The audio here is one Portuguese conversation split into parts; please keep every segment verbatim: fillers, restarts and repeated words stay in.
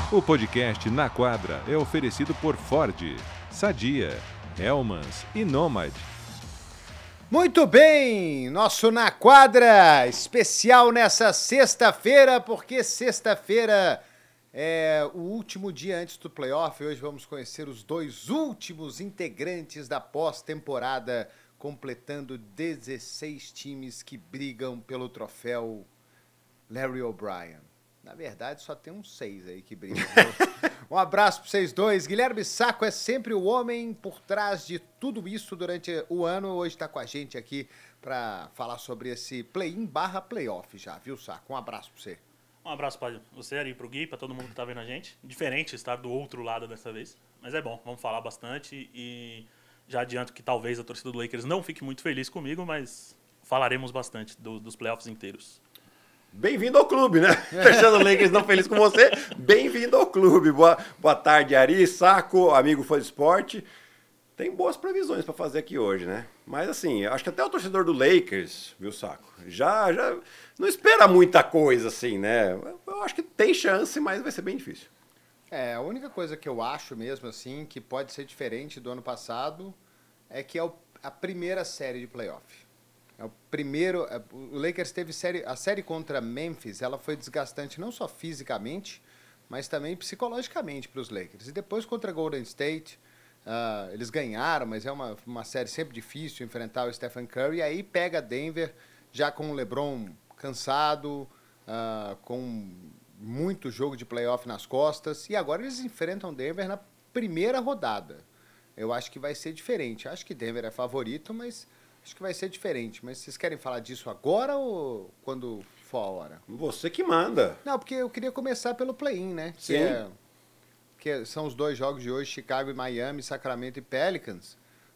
O podcast Na Quadra é oferecido por Ford, Sadia, Hellmans e Nomad. Muito bem, nosso Na Quadra especial nessa sexta-feira, porque sexta-feira é o último dia antes do playoff. Hoje vamos conhecer os dois últimos integrantes da pós-temporada, completando dezesseis times que brigam pelo troféu Larry O'Brien. Na verdade, só tem uns seis aí que brigam. Um abraço para vocês dois. Guilherme Sacco é sempre o homem por trás de tudo isso durante o ano. Hoje está com a gente aqui para falar sobre esse play-in barra playoff já, viu, Sacco? Um abraço para você. Um abraço para você, Ari, para o Gui, para todo mundo que está vendo a gente. Diferente estar do outro lado dessa vez, mas é bom, vamos falar bastante e já adianto que talvez a torcida do Lakers não fique muito feliz comigo, mas falaremos bastante do, dos playoffs inteiros. Bem-vindo ao clube, né? Fechando o Lakers não feliz com você, bem-vindo ao clube. Boa, boa tarde, Ari, Sacco, amigo fã de esporte. Tem boas previsões para fazer aqui hoje, né? Mas assim, acho que até o torcedor do Lakers, viu, Sacco, já, já não espera muita coisa assim, né? Eu acho que tem chance, mas vai ser bem difícil. É, a única coisa que eu acho mesmo assim, que pode ser diferente do ano passado, é que é o, a primeira série de playoff. É o primeiro, o Lakers teve série, a série contra Memphis, ela foi desgastante não só fisicamente, mas também psicologicamente para os Lakers. E depois contra Golden State, uh, eles ganharam, mas é uma, uma série sempre difícil enfrentar o Stephen Curry. E aí pega Denver já com o LeBron cansado, uh, com muito jogo de playoff nas costas. E agora eles enfrentam Denver na primeira rodada. Eu acho que vai ser diferente. Acho que Denver é favorito, mas acho que vai ser diferente, mas vocês querem falar disso agora ou quando for a hora? Você que manda. Não, porque eu queria começar pelo play-in, né? Sim. Que, é, que são os dois jogos de hoje, Chicago e Miami, Sacramento e Pelicans.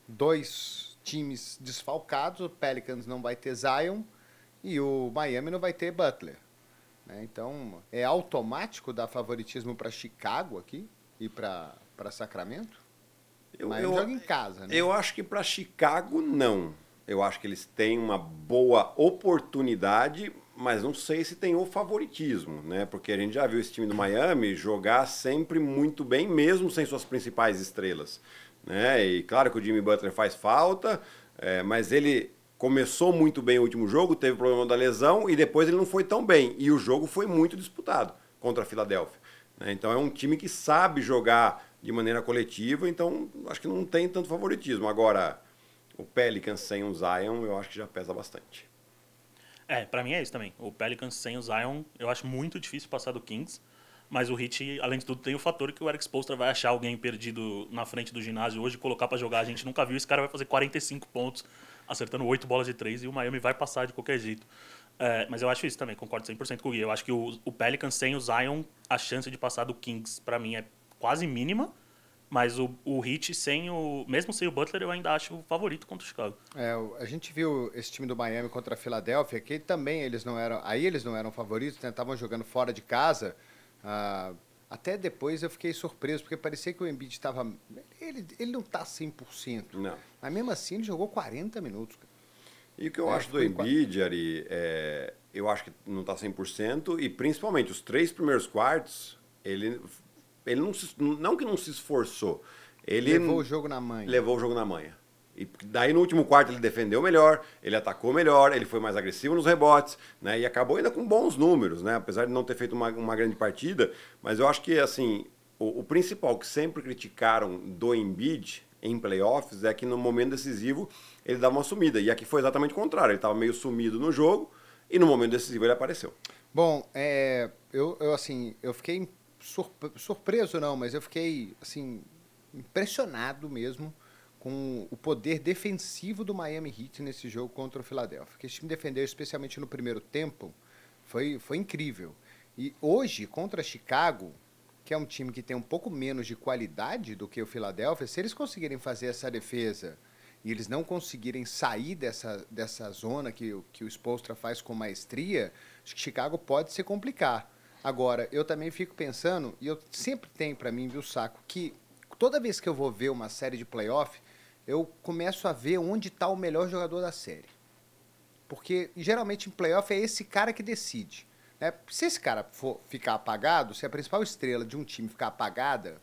Dois times desfalcados, o Pelicans não vai ter Zion e o Miami não vai ter Butler. Né? Então, é automático dar favoritismo para Chicago aqui e para Sacramento? Eu, Mas eu, joga em casa, né? Eu acho que para Chicago, não. Eu acho que eles têm uma boa oportunidade, mas não sei se tem o favoritismo, né? Porque a gente já viu esse time do Miami jogar sempre muito bem, mesmo sem suas principais estrelas, né? E claro que o Jimmy Butler faz falta, é, mas ele começou muito bem o último jogo, teve problema da lesão e depois ele não foi tão bem. E o jogo foi muito disputado contra a Filadélfia, né? Então é um time que sabe jogar de maneira coletiva, então acho que não tem tanto favoritismo. Agora, o Pelicans sem o Zion, eu acho que já pesa bastante. É, pra mim é isso também. O Pelicans sem o Zion, eu acho muito difícil passar do Kings, mas o Heat, além de tudo, tem o fator que o Eric Spoelstra vai achar alguém perdido na frente do ginásio hoje, colocar pra jogar, a gente nunca viu, esse cara vai fazer quarenta e cinco pontos, acertando oito bolas de três, e o Miami vai passar de qualquer jeito. É, mas eu acho isso também, concordo cem por cento com o Gui. Eu acho que o, o Pelicans sem o Zion, a chance de passar do Kings, pra mim, é quase mínima, mas o, o Heat, sem o, mesmo sem o Butler, eu ainda acho o favorito contra o Chicago. É, a gente viu esse time do Miami contra a Filadélfia, que também eles não eram, aí eles não eram favoritos, né? Estavam jogando fora de casa. Ah, até depois eu fiquei surpreso, porque parecia que o Embiid estava, ele, ele não está cem por cento. Não. Mas mesmo assim ele jogou quarenta minutos. Cara. E o que eu É, acho do foi Embiid, Ari, é, eu acho que não está cem por cento, e principalmente os três primeiros quartos, ele... Ele não, se, não que não se esforçou, ele levou o jogo na manha. Levou o jogo na manha. E daí no último quarto ele defendeu melhor, ele atacou melhor, ele foi mais agressivo nos rebotes, né? E acabou ainda com bons números, né? Apesar de não ter feito uma, uma grande partida, mas eu acho que assim, o, o principal que sempre criticaram do Embiid em playoffs é que no momento decisivo ele dava uma sumida. E aqui foi exatamente o contrário, ele estava meio sumido no jogo e no momento decisivo ele apareceu. Bom, é, eu, eu assim, eu fiquei surpreso não, mas eu fiquei assim impressionado mesmo com o poder defensivo do Miami Heat nesse jogo contra o Philadelphia. Que esse time defendeu, especialmente no primeiro tempo, foi, foi incrível. E hoje, contra Chicago, que é um time que tem um pouco menos de qualidade do que o Philadelphia, se eles conseguirem fazer essa defesa e eles não conseguirem sair dessa, dessa zona que, que o Spoelstra faz com maestria, acho que Chicago pode se complicar. Agora, eu também fico pensando, e eu sempre tenho para mim, viu, Sacco, que toda vez que eu vou ver uma série de playoff, eu começo a ver onde está o melhor jogador da série. Porque, geralmente, em playoff é esse cara que decide. É, se esse cara for ficar apagado, se a principal estrela de um time ficar apagada,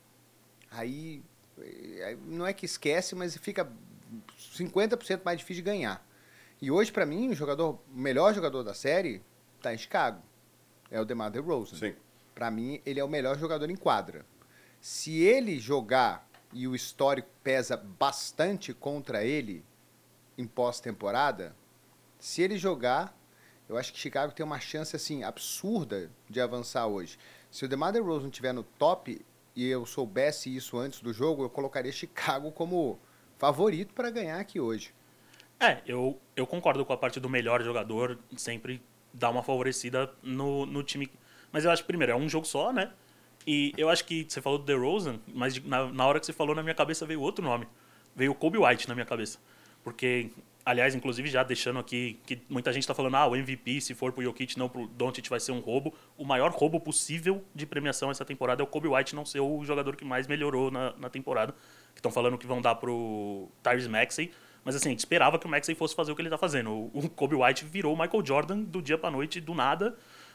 aí aí não é que esquece, mas fica cinquenta por cento mais difícil de ganhar. E hoje, para mim, o jogador, o melhor jogador da série está em Chicago. É o DeMar DeRozan. Sim. Para mim, ele é o melhor jogador em quadra. Se ele jogar e o histórico pesa bastante contra ele em pós-temporada, se ele jogar, eu acho que Chicago tem uma chance assim absurda de avançar hoje. Se o DeMar DeRozan estiver no top e eu soubesse isso antes do jogo, eu colocaria Chicago como favorito para ganhar aqui hoje. É, eu, eu concordo com a parte do melhor jogador sempre dar uma favorecida no, no time. Mas eu acho que, primeiro, é um jogo só, né? E eu acho que você falou do DeRozan, mas na, na hora que você falou, na minha cabeça veio outro nome. Veio o Kobe White na minha cabeça. Porque, aliás, inclusive já deixando aqui, que muita gente está falando, ah, o M V P, se for pro Jokic, não pro Doncic, vai ser um roubo. O maior roubo possível de premiação essa temporada é o Kobe White não ser o jogador que mais melhorou na, na temporada. Que estão falando que vão dar pro Tyrese Maxey. Mas assim, a gente esperava que o Maxey fosse fazer o que ele está fazendo. O, o Kobe White virou o Michael Jordan do dia para noite, do nada.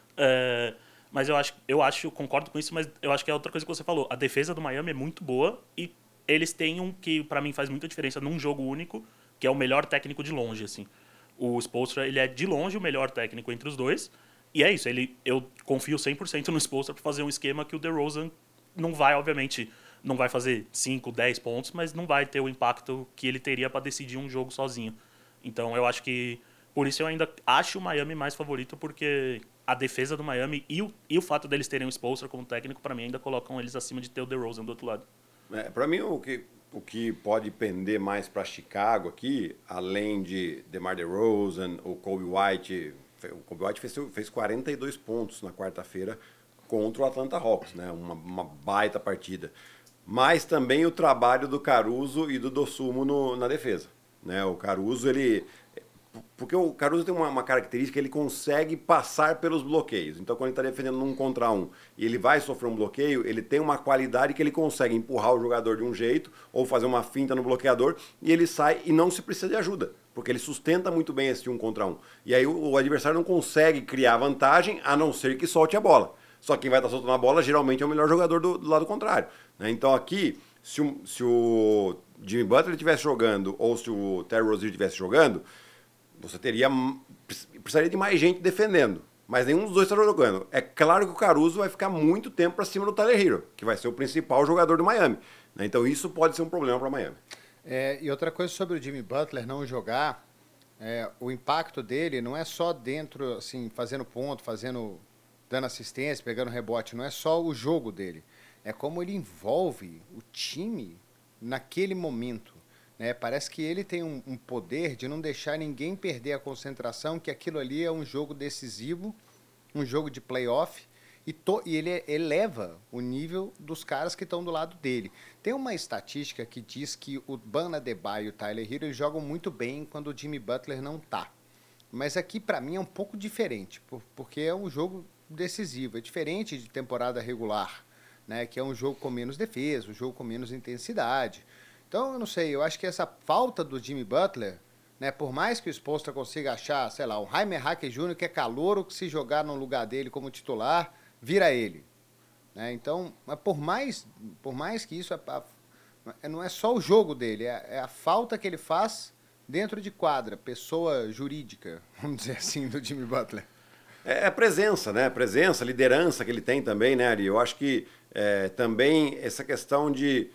É, mas eu acho, eu acho, concordo com isso, mas eu acho que é outra coisa que você falou. A defesa do Miami é muito boa e eles têm um que, para mim, faz muita diferença num jogo único, que é o melhor técnico de longe, assim. O Spoelstra, ele é de longe o melhor técnico entre os dois. E é isso, ele, eu confio cem por cento no Spoelstra para fazer um esquema que o DeRozan não vai, obviamente... não vai fazer cinco, dez pontos, mas não vai ter o impacto que ele teria para decidir um jogo sozinho. Então eu acho que, por isso eu ainda acho o Miami mais favorito, porque a defesa do Miami e o, e o fato deles terem o Spoelstra como técnico, para mim, ainda colocam eles acima de ter o DeRozan do outro lado. É, para mim, o que, o que pode pender mais para Chicago aqui, além de DeMar DeRozan, o Kobe White, o Kobe White fez, fez quarenta e dois pontos na quarta-feira contra o Atlanta Hawks, né? uma, uma baita partida. Mas também o trabalho do Caruso e do Dosunmu no, na defesa. Né? O Caruso, ele... Porque o Caruso tem uma, uma característica, ele consegue passar pelos bloqueios. Então, quando ele está defendendo um contra um e ele vai sofrer um bloqueio, ele tem uma qualidade que ele consegue empurrar o jogador de um jeito ou fazer uma finta no bloqueador e ele sai e não se precisa de ajuda. Porque ele sustenta muito bem esse um contra um. E aí o, o adversário não consegue criar vantagem a não ser que solte a bola. Só que quem vai estar soltando a bola geralmente é o melhor jogador do, do lado contrário. Né? Então aqui, se o, se o Jimmy Butler estivesse jogando ou se o Terry Rozier estivesse jogando, você teria precisaria de mais gente defendendo. Mas nenhum dos dois está jogando. É claro que o Caruso vai ficar muito tempo para cima do Tyler Hero, que vai ser o principal jogador do Miami. Né? Então isso pode ser um problema para Miami. É, e outra coisa sobre o Jimmy Butler não jogar, é, o impacto dele não é só dentro, assim, fazendo ponto, fazendo... dando assistência, pegando rebote, não é só o jogo dele, é como ele envolve o time naquele momento. Né? Parece que ele tem um, um poder de não deixar ninguém perder a concentração, que aquilo ali é um jogo decisivo, um jogo de playoff, e, to, e ele eleva o nível dos caras que estão do lado dele. Tem uma estatística que diz que o Bam Adebayo e o Tyler Hero eles jogam muito bem quando o Jimmy Butler não está. Mas aqui, para mim, é um pouco diferente, porque é um jogo decisivo, é diferente de temporada regular, né, que é um jogo com menos defesa, um jogo com menos intensidade. Então, eu não sei, eu acho que essa falta do Jimmy Butler, né, por mais que o Spoelstra consiga achar, sei lá, um Jaime Hacker Júnior que é calouro, que se jogar no lugar dele como titular, vira ele. Né? Então, mas por mais, por mais que isso, a, a, não é só o jogo dele, é, é a falta que ele faz dentro de quadra, pessoa jurídica, vamos dizer assim, do Jimmy Butler. É a presença, né? Presença, liderança que ele tem também, né, Ari? Eu acho que é, também essa questão de...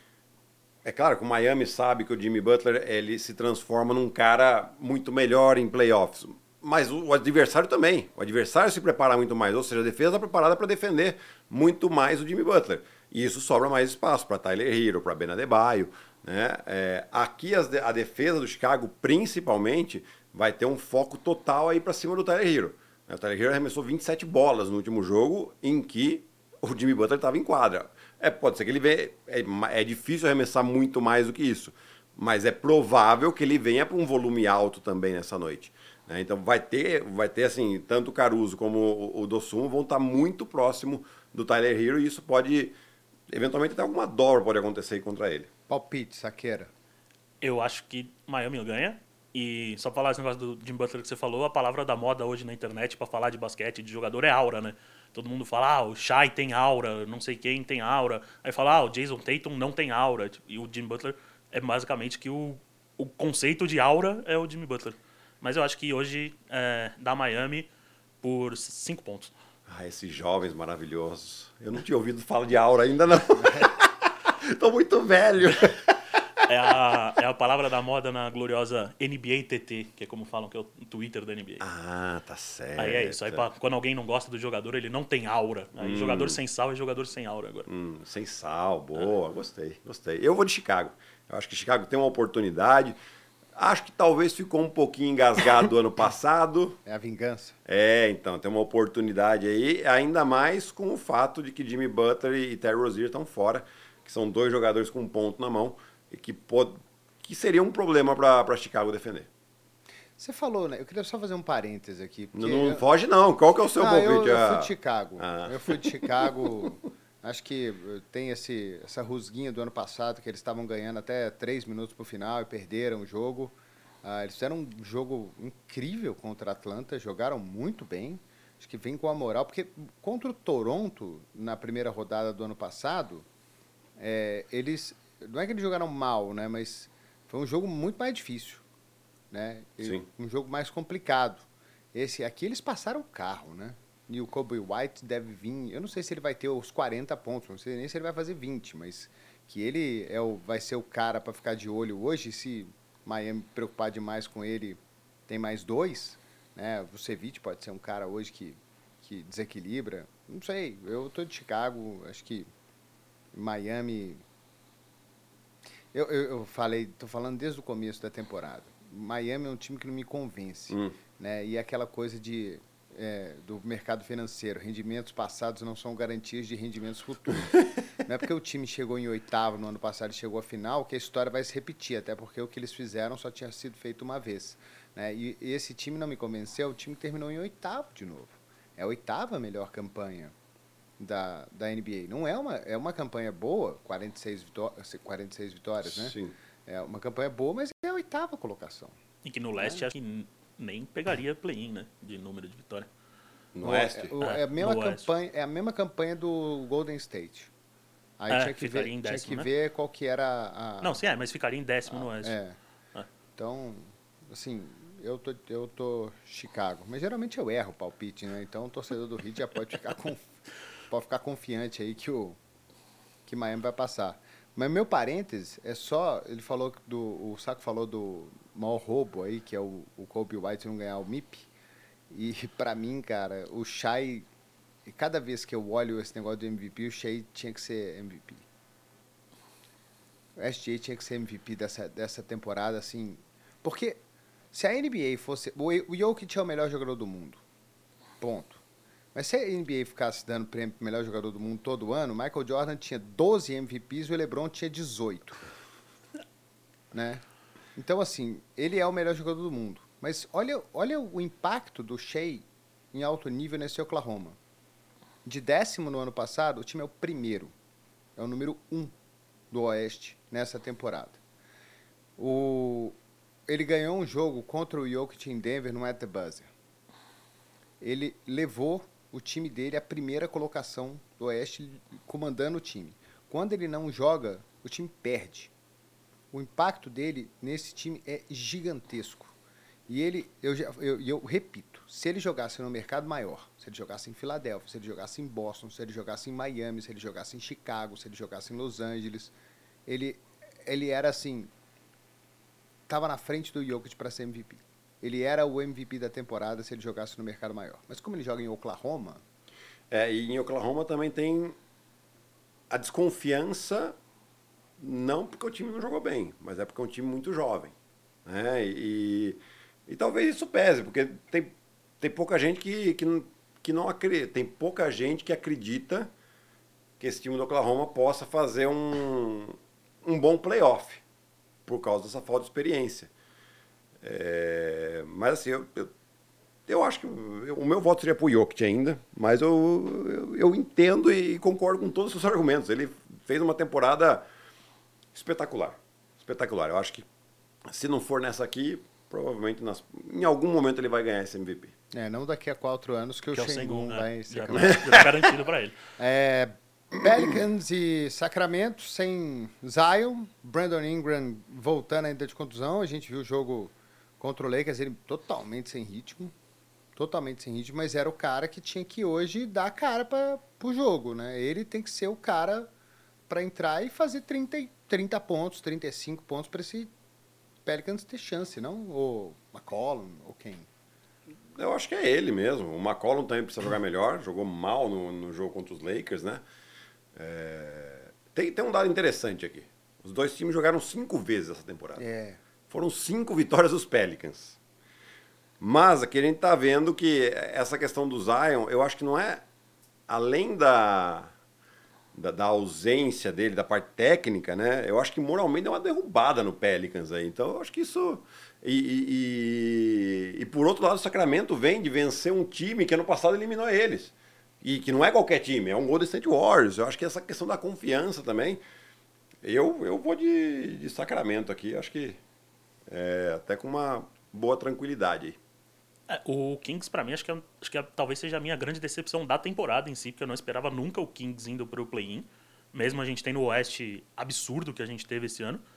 É claro que o Miami sabe que o Jimmy Butler ele se transforma num cara muito melhor em playoffs. Mas o, o adversário também. O adversário se prepara muito mais. Ou seja, a defesa está preparada para defender muito mais o Jimmy Butler. E isso sobra mais espaço para Tyler Hero, para Bam Adebayo. Né? É, aqui as, a defesa do Chicago, principalmente, vai ter um foco total aí para cima do Tyler Hero. O Tyler Hero arremessou vinte e sete bolas no último jogo em que o Jimmy Butler estava em quadra. É, pode ser que ele venha... É, é difícil arremessar muito mais do que isso. Mas é provável que ele venha para um volume alto também nessa noite. Né? Então vai ter, vai ter assim, tanto o Caruso como o, o Dosunmu vão estar muito próximo do Tyler Hero e isso pode... Eventualmente até alguma dobra pode acontecer contra ele. Palpite, Saqueira. Eu acho que Miami ganha. E só falar esse negócio do Jim Butler que você falou, a palavra da moda hoje na internet para falar de basquete, de jogador, é aura, né? Todo mundo fala, ah, o Shai tem aura, não sei quem tem aura. Aí fala, ah, o Jason Tatum não tem aura. E o Jim Butler é basicamente que o, o conceito de aura é o Jimmy Butler. Mas eu acho que hoje é, dá Miami por cinco pontos. Ah, esses jovens maravilhosos. Eu não tinha ouvido falar de aura ainda, não. Tô muito velho. É a, é a palavra da moda na gloriosa N B A T T, que é como falam que é o Twitter da N B A. Ah, tá certo. Aí é isso. Aí pra, quando alguém não gosta do jogador, ele não tem aura. Aí hum. jogador sem sal é jogador sem aura agora. Hum, sem sal, boa. É. Gostei, gostei. Eu vou de Chicago. Eu acho que Chicago tem uma oportunidade. Acho que talvez ficou um pouquinho engasgado do ano passado. É a vingança. É, então, tem uma oportunidade aí, ainda mais com o fato de que Jimmy Butler e Terry Rozier estão fora, que são dois jogadores com um ponto na mão, e que, pode, que seria um problema para Chicago defender. Você falou, né? Eu queria só fazer um parêntese aqui. Não, não eu... foge não, qual que é o seu ah, palpite? Eu, eu ah. fui de Chicago. Ah. Eu fui de Chicago... Acho que tem esse, essa rusguinha do ano passado, que eles estavam ganhando até três minutos para o final e perderam o jogo. Ah, eles fizeram um jogo incrível contra a Atlanta, jogaram muito bem. Acho que vem com a moral, porque contra o Toronto, na primeira rodada do ano passado, é, eles... Não é que eles jogaram mal, né? Mas foi um jogo muito mais difícil, né? Sim. Um jogo mais complicado. Esse aqui eles passaram o carro, né? E o Kobe White deve vir... Eu não sei se ele vai ter os quarenta pontos, não sei nem se ele vai fazer vinte, mas que ele é o, vai ser o cara para ficar de olho hoje. Se Miami preocupar demais com ele, tem mais dois, né? O Vucevic pode ser um cara hoje que, que desequilibra. Não sei, eu tô de Chicago, acho que Miami... Eu, eu, eu falei, tô falando desde o começo da temporada. Miami é um time que não me convence, hum. né? E aquela coisa de... É, do mercado financeiro, rendimentos passados não são garantias de rendimentos futuros. Não é porque o time chegou em oitavo no ano passado e chegou à final que a história vai se repetir, até porque o que eles fizeram só tinha sido feito uma vez, né? E, e esse time não me convenceu, o time terminou em oitavo de novo. É a oitava melhor campanha da, da N B A. Não é uma, é uma campanha boa, quarenta e seis, vitó- quarenta e seis vitórias, né? Sim. É uma campanha boa, mas é a oitava colocação. E que no leste, é. acho que nem pegaria play-in, né? De número de vitória. No Oeste? É, é, a mesma campanha, é a mesma campanha do Golden State. Aí é, tinha que, ver, em décimo, tinha que né? ver qual que era a... Não, sim, é, mas ficaria em décimo a, no Oeste. É. é. Então, assim, eu tô, eu tô Chicago. Mas geralmente eu erro o palpite, né? Então o torcedor do Heat já pode ficar, com, pode ficar confiante aí que o que Miami vai passar. Mas meu parêntese é só... Ele falou do... O Saco falou do maior roubo aí, que é o, o Kobe White não ganhar o M I P. E pra mim, cara, o Shai... Cada vez que eu olho esse negócio do M V P, o Shai tinha que ser M V P. O S G A tinha que ser M V P dessa, dessa temporada, assim... Porque se a N B A fosse... O Jokic é o melhor jogador do mundo. Ponto. Mas se a N B A ficasse dando prêmio pro melhor jogador do mundo todo ano, Michael Jordan tinha doze M V Ps e o LeBron tinha dezoito. Né? Então, assim, ele é o melhor jogador do mundo. Mas olha, olha o impacto do Shai em alto nível nesse Oklahoma. De décimo no ano passado, o time é o primeiro. É o número um do Oeste nessa temporada. O... Ele ganhou um jogo contra o Jokic em Denver no At the Buzzer. Ele levou o time dele à primeira colocação do Oeste, comandando o time. Quando ele não joga, o time perde. O impacto dele nesse time é gigantesco. E ele, eu, eu, eu repito, se ele jogasse no mercado maior, se ele jogasse em Filadélfia, se ele jogasse em Boston, se ele jogasse em Miami, se ele jogasse em Chicago, se ele jogasse em Los Angeles, ele, ele era assim, estava na frente do Jokic para ser M V P. Ele era o M V P da temporada se ele jogasse no mercado maior. Mas como ele joga em Oklahoma... É, e em Oklahoma também tem a desconfiança, não porque o time não jogou bem, mas é porque é um time muito jovem. Né? E, e talvez isso pese, porque tem, tem pouca gente que, que, não, que não acredita, tem pouca gente que acredita que esse time do Oklahoma possa fazer um, um bom playoff, por causa dessa falta de experiência. É, mas assim, eu, eu, eu acho que eu, o meu voto seria pro Jokic ainda, mas eu, eu, eu entendo e concordo com todos os seus argumentos. Ele fez uma temporada espetacular, espetacular. Eu acho que se não for nessa aqui, provavelmente nas, em algum momento ele vai ganhar esse M V P. É, não daqui a quatro anos que, Que o é o Sengun Sengun, vai é, ser já, campeão. já tá garantido pra ele. É, Pelicans e Sacramento sem Zion, Brandon Ingram voltando ainda de contusão. A gente viu o jogo contra o Lakers, ele totalmente sem ritmo, totalmente sem ritmo, mas era o cara que tinha que hoje dar a cara para o jogo, né? Ele tem que ser o cara para entrar e fazer trinta, trinta pontos, trinta e cinco pontos para esse Pelicans ter chance, não? Ou McCollum, ou quem? Eu acho que é ele mesmo. O McCollum também precisa jogar melhor. Jogou mal no, no jogo contra os Lakers, né? É... Tem, tem um dado interessante aqui. Os dois times jogaram cinco vezes essa temporada. É. Foram cinco vitórias dos Pelicans. Mas aqui a gente tá vendo que essa questão do Zion, eu acho que não é... Além da, da, da ausência dele, da parte técnica, né? Eu acho que moralmente é uma derrubada no Pelicans aí. Então eu acho que isso... E, e, e, e por outro lado, o Sacramento vem de vencer um time que ano passado eliminou eles. E que não é qualquer time, é um Golden State Warriors. Eu acho que essa questão da confiança também. Eu, eu vou de, de Sacramento aqui, acho que é, até com uma boa tranquilidade aí. É, o Kings, pra mim, acho que, é, acho que é, talvez seja a minha grande decepção da temporada em si, porque eu não esperava nunca o Kings indo pro play-in. Mesmo a gente tendo o Oeste absurdo que a gente teve esse ano.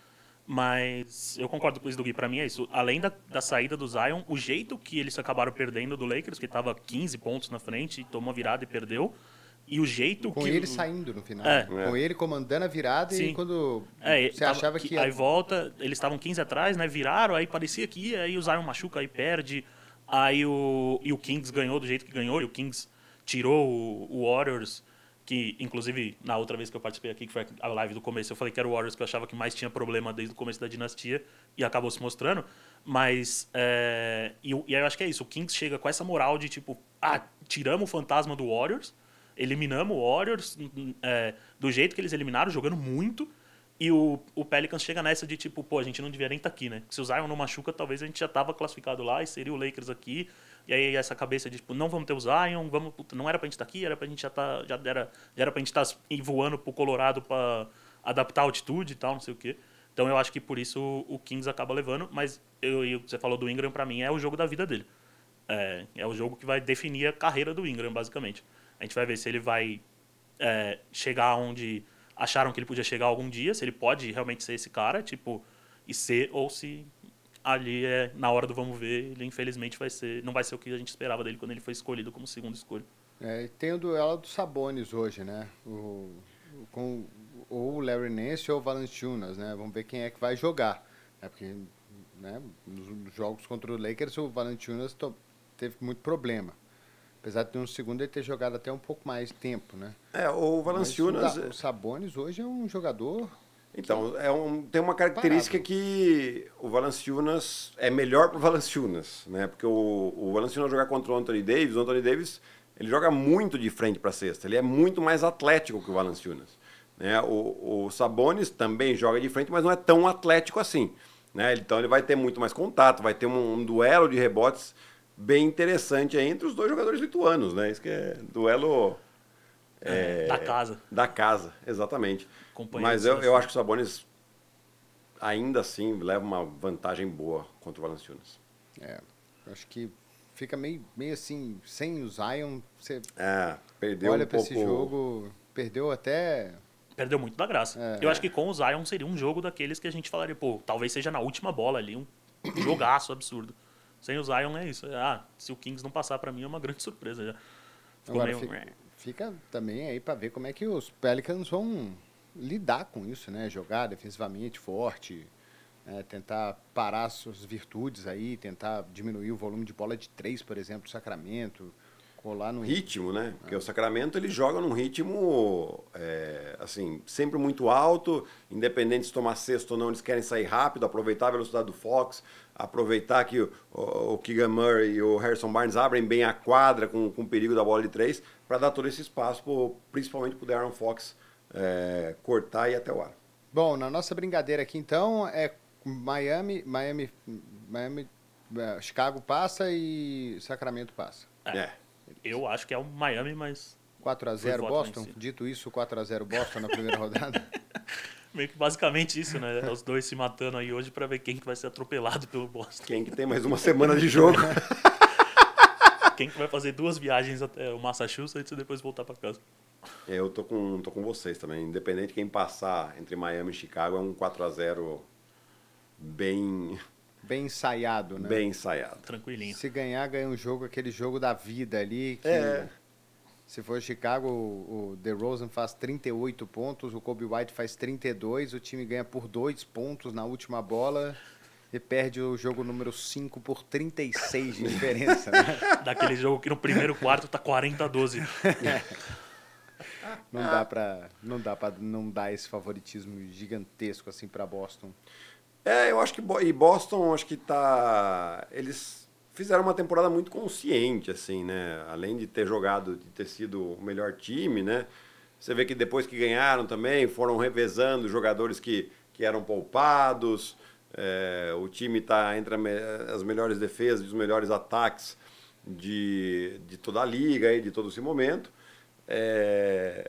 Mas eu concordo com isso do Gui, pra mim é isso. Além da, da saída do Zion, o jeito que eles acabaram perdendo do Lakers, que tava quinze pontos na frente, tomou a virada e perdeu. E o jeito com que... ele saindo no final. É. Com ele comandando a virada. Sim. E quando É, você tava, achava que... ia... Aí volta, eles estavam quinze atrás, né? Viraram, aí parecia que ia, aí o Zion machuca, aí perde. Aí o, e o Kings ganhou do jeito que ganhou, e o Kings tirou o, o Warriors, que inclusive na outra vez que eu participei aqui, que foi a live do começo, eu falei que era o Warriors que eu achava que mais tinha problema desde o começo da dinastia, e acabou se mostrando. Mas, é, e, e aí eu acho que é isso, o Kings chega com essa moral de tipo, ah, tiramos o fantasma do Warriors, eliminamos o Warriors é, do jeito que eles eliminaram, jogando muito. E o, o Pelicans chega nessa de tipo, pô, a gente não devia nem estar aqui, né? Se o Zion não machuca, talvez a gente já tava classificado lá e seria o Lakers aqui. E aí essa cabeça de tipo, não vamos ter o Zion, vamos, puta, não era pra gente estar aqui, era pra gente já tá, já era, já era pra gente estar voando pro Colorado pra adaptar a altitude e tal, não sei o quê. Então eu acho que por isso o, o Kings acaba levando, mas eu, eu, você falou do Ingram, pra mim é o jogo da vida dele. É, é o jogo que vai definir a carreira do Ingram, basicamente. A gente vai ver se ele vai é, chegar onde acharam que ele podia chegar algum dia, se ele pode realmente ser esse cara, tipo, e ser, ou se ali é na hora do vamos ver, ele infelizmente vai ser, não vai ser o que a gente esperava dele quando ele foi escolhido como segundo escolha. É, tem o duelo dos Sabonis hoje, né? O, com ou o Larry Nance ou o Valanciunas, né? Vamos ver quem é que vai jogar. É porque, né, nos jogos contra o Lakers o Valanciunas teve muito problema. Apesar de no segundo ele ter jogado até um pouco mais tempo, né? É, o Valanciunas... Mas o, o Sabonis hoje é um jogador... Então, é um, tem uma característica parado. Que o Valanciunas é melhor para o Valanciunas, né? Porque o, o Valanciunas jogar contra o Anthony Davis, o Anthony Davis ele joga muito de frente para a cesta, ele é muito mais atlético que o Valanciunas. Né? O, o Sabonis também joga de frente, mas não é tão atlético assim. Né? Então ele vai ter muito mais contato, vai ter um, um duelo de rebotes bem interessante aí entre os dois jogadores lituanos, né? Isso que é duelo... É, da casa. Da casa, exatamente. Mas eu, eu acho que o Sabonis ainda assim leva uma vantagem boa contra o Valanciunas. É, acho que fica meio, meio assim, sem o Zion, você é, perdeu olha um para pouco... esse jogo, perdeu até... Perdeu muito da graça. É, eu é. acho que com o Zion seria um jogo daqueles que a gente falaria, pô, talvez seja na última bola ali, um jogaço absurdo. Sem o Zion é isso. Ah, se o Kings não passar para mim é uma grande surpresa já. Ficou Agora, meio... fica, fica também aí para ver como é que os Pelicans vão lidar com isso, né? Jogar defensivamente forte, né? Tentar parar suas virtudes aí, tentar diminuir o volume de bola de três, por exemplo, do Sacramento, colar no ritmo, né? Porque o Sacramento ele joga num ritmo é, assim, sempre muito alto, independente se tomar sexto ou não, eles querem sair rápido, aproveitar a velocidade do Fox, aproveitar que o, o, o Keegan Murray e o Harrison Barnes abrem bem a quadra com, com o perigo da bola de três, para dar todo esse espaço, pro, principalmente para o De'Aaron Fox é, cortar e ir até o ar. Bom, na nossa brincadeira aqui então é Miami, Miami, Miami, Chicago passa e Sacramento passa. É. É. Eu acho que é o Miami, mas... quatro a zero Fui voto Boston? em si. Dito isso, quatro a zero Boston na primeira rodada? Meio que basicamente isso, né? Os dois se matando aí hoje pra ver quem que vai ser atropelado pelo Boston. Quem que tem mais uma semana de jogo? Quem que vai fazer duas viagens até o Massachusetts e depois voltar pra casa. É, eu tô com, tô com vocês também. Independente de quem passar entre Miami e Chicago, é um quatro a zero bem, Bem ensaiado, né? bem ensaiado. Tranquilinho. Se ganhar, ganha um jogo, aquele jogo da vida ali. Que É. Se for Chicago, o, o DeRozan faz trinta e oito pontos, o Kobe White faz trinta e dois, o time ganha por dois pontos na última bola e perde o jogo número cinco por trinta e seis de diferença. Né? Daquele jogo que no primeiro quarto tá quarenta a doze. Não dá pra, não dá pra não dar esse favoritismo gigantesco assim pra Boston. É, eu acho que Bo- e Boston, acho que tá. Eles fizeram uma temporada muito consciente, assim, né? Além de ter jogado, de ter sido o melhor time, né? Você vê que depois que ganharam também, foram revezando jogadores que, que eram poupados. É, o time está entre a me- as melhores defesas e os melhores ataques de, de toda a liga e de todo esse momento. É,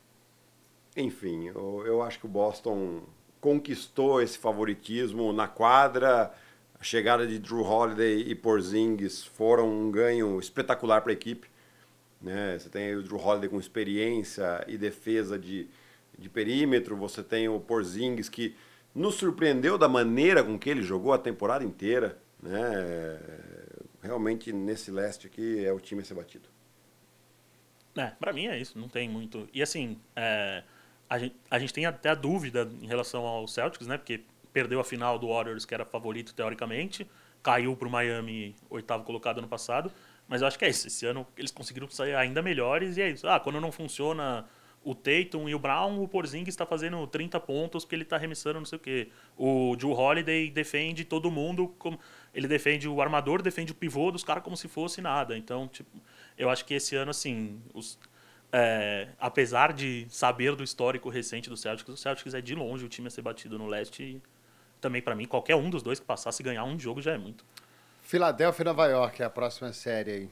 enfim, eu, eu acho que o Boston conquistou esse favoritismo na quadra. A chegada de Drew Holiday e Porzingis foram um ganho espetacular para a equipe. Né? Você tem aí o Drew Holiday com experiência e defesa de, de perímetro. Você tem o Porzingis que nos surpreendeu da maneira com que ele jogou a temporada inteira. Né? Realmente, nesse leste aqui, é o time a ser batido. É, pra mim é isso, não tem muito. E assim, é, a, gente, a gente tem até a dúvida em relação ao Celtics, né? Porque perdeu a final do Warriors, que era favorito teoricamente, caiu pro Miami, oitavo colocado ano passado. Mas eu acho que é isso. Esse ano eles conseguiram sair ainda melhores e é isso. Ah, quando não funciona o Tatum e o Brown, o Porzingis está fazendo trinta pontos porque ele está arremessando não sei o quê. O Drew Holiday defende todo mundo, como ele defende o armador, defende o pivô dos caras como se fosse nada. Então, tipo, eu acho que esse ano, assim, os, é, apesar de saber do histórico recente do Celtics, o Celtics é de longe o time a ser batido no leste e também, para mim, qualquer um dos dois que passasse ganhar um jogo já é muito. Filadélfia e Nova York é a próxima série aí.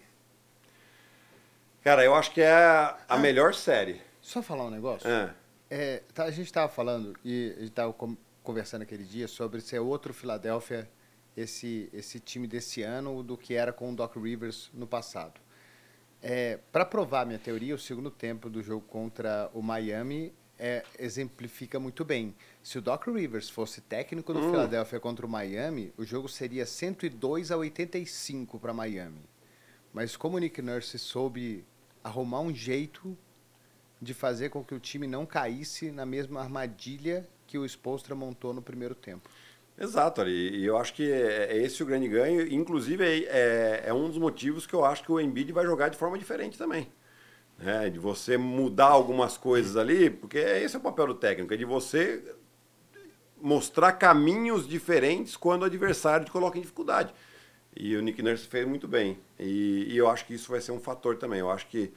Cara, eu acho que é a, a melhor série. Só falar um negócio. É. É, tá, a gente estava falando e a gente estava conversando aquele dia sobre ser outro Filadélfia, esse, esse time desse ano, do que era com o Doc Rivers no passado. É, para provar minha teoria, o segundo tempo do jogo contra o Miami é, exemplifica muito bem. Se o Doc Rivers fosse técnico do Hum. Filadélfia contra o Miami, o jogo seria cento e dois a oitenta e cinco para Miami. Mas como o Nick Nurse soube arrumar um jeito de fazer com que o time não caísse na mesma armadilha que o Spoelstra montou no primeiro tempo. Exato, ali. E eu acho que é, é esse o grande ganho. Inclusive, é, é, é um dos motivos que eu acho que o Embiid vai jogar de forma diferente também. É, de você mudar algumas coisas ali, porque esse é o papel do técnico, é de você mostrar caminhos diferentes quando o adversário te coloca em dificuldade. E o Nick Nurse fez muito bem. E, e eu acho que isso vai ser um fator também. Eu acho que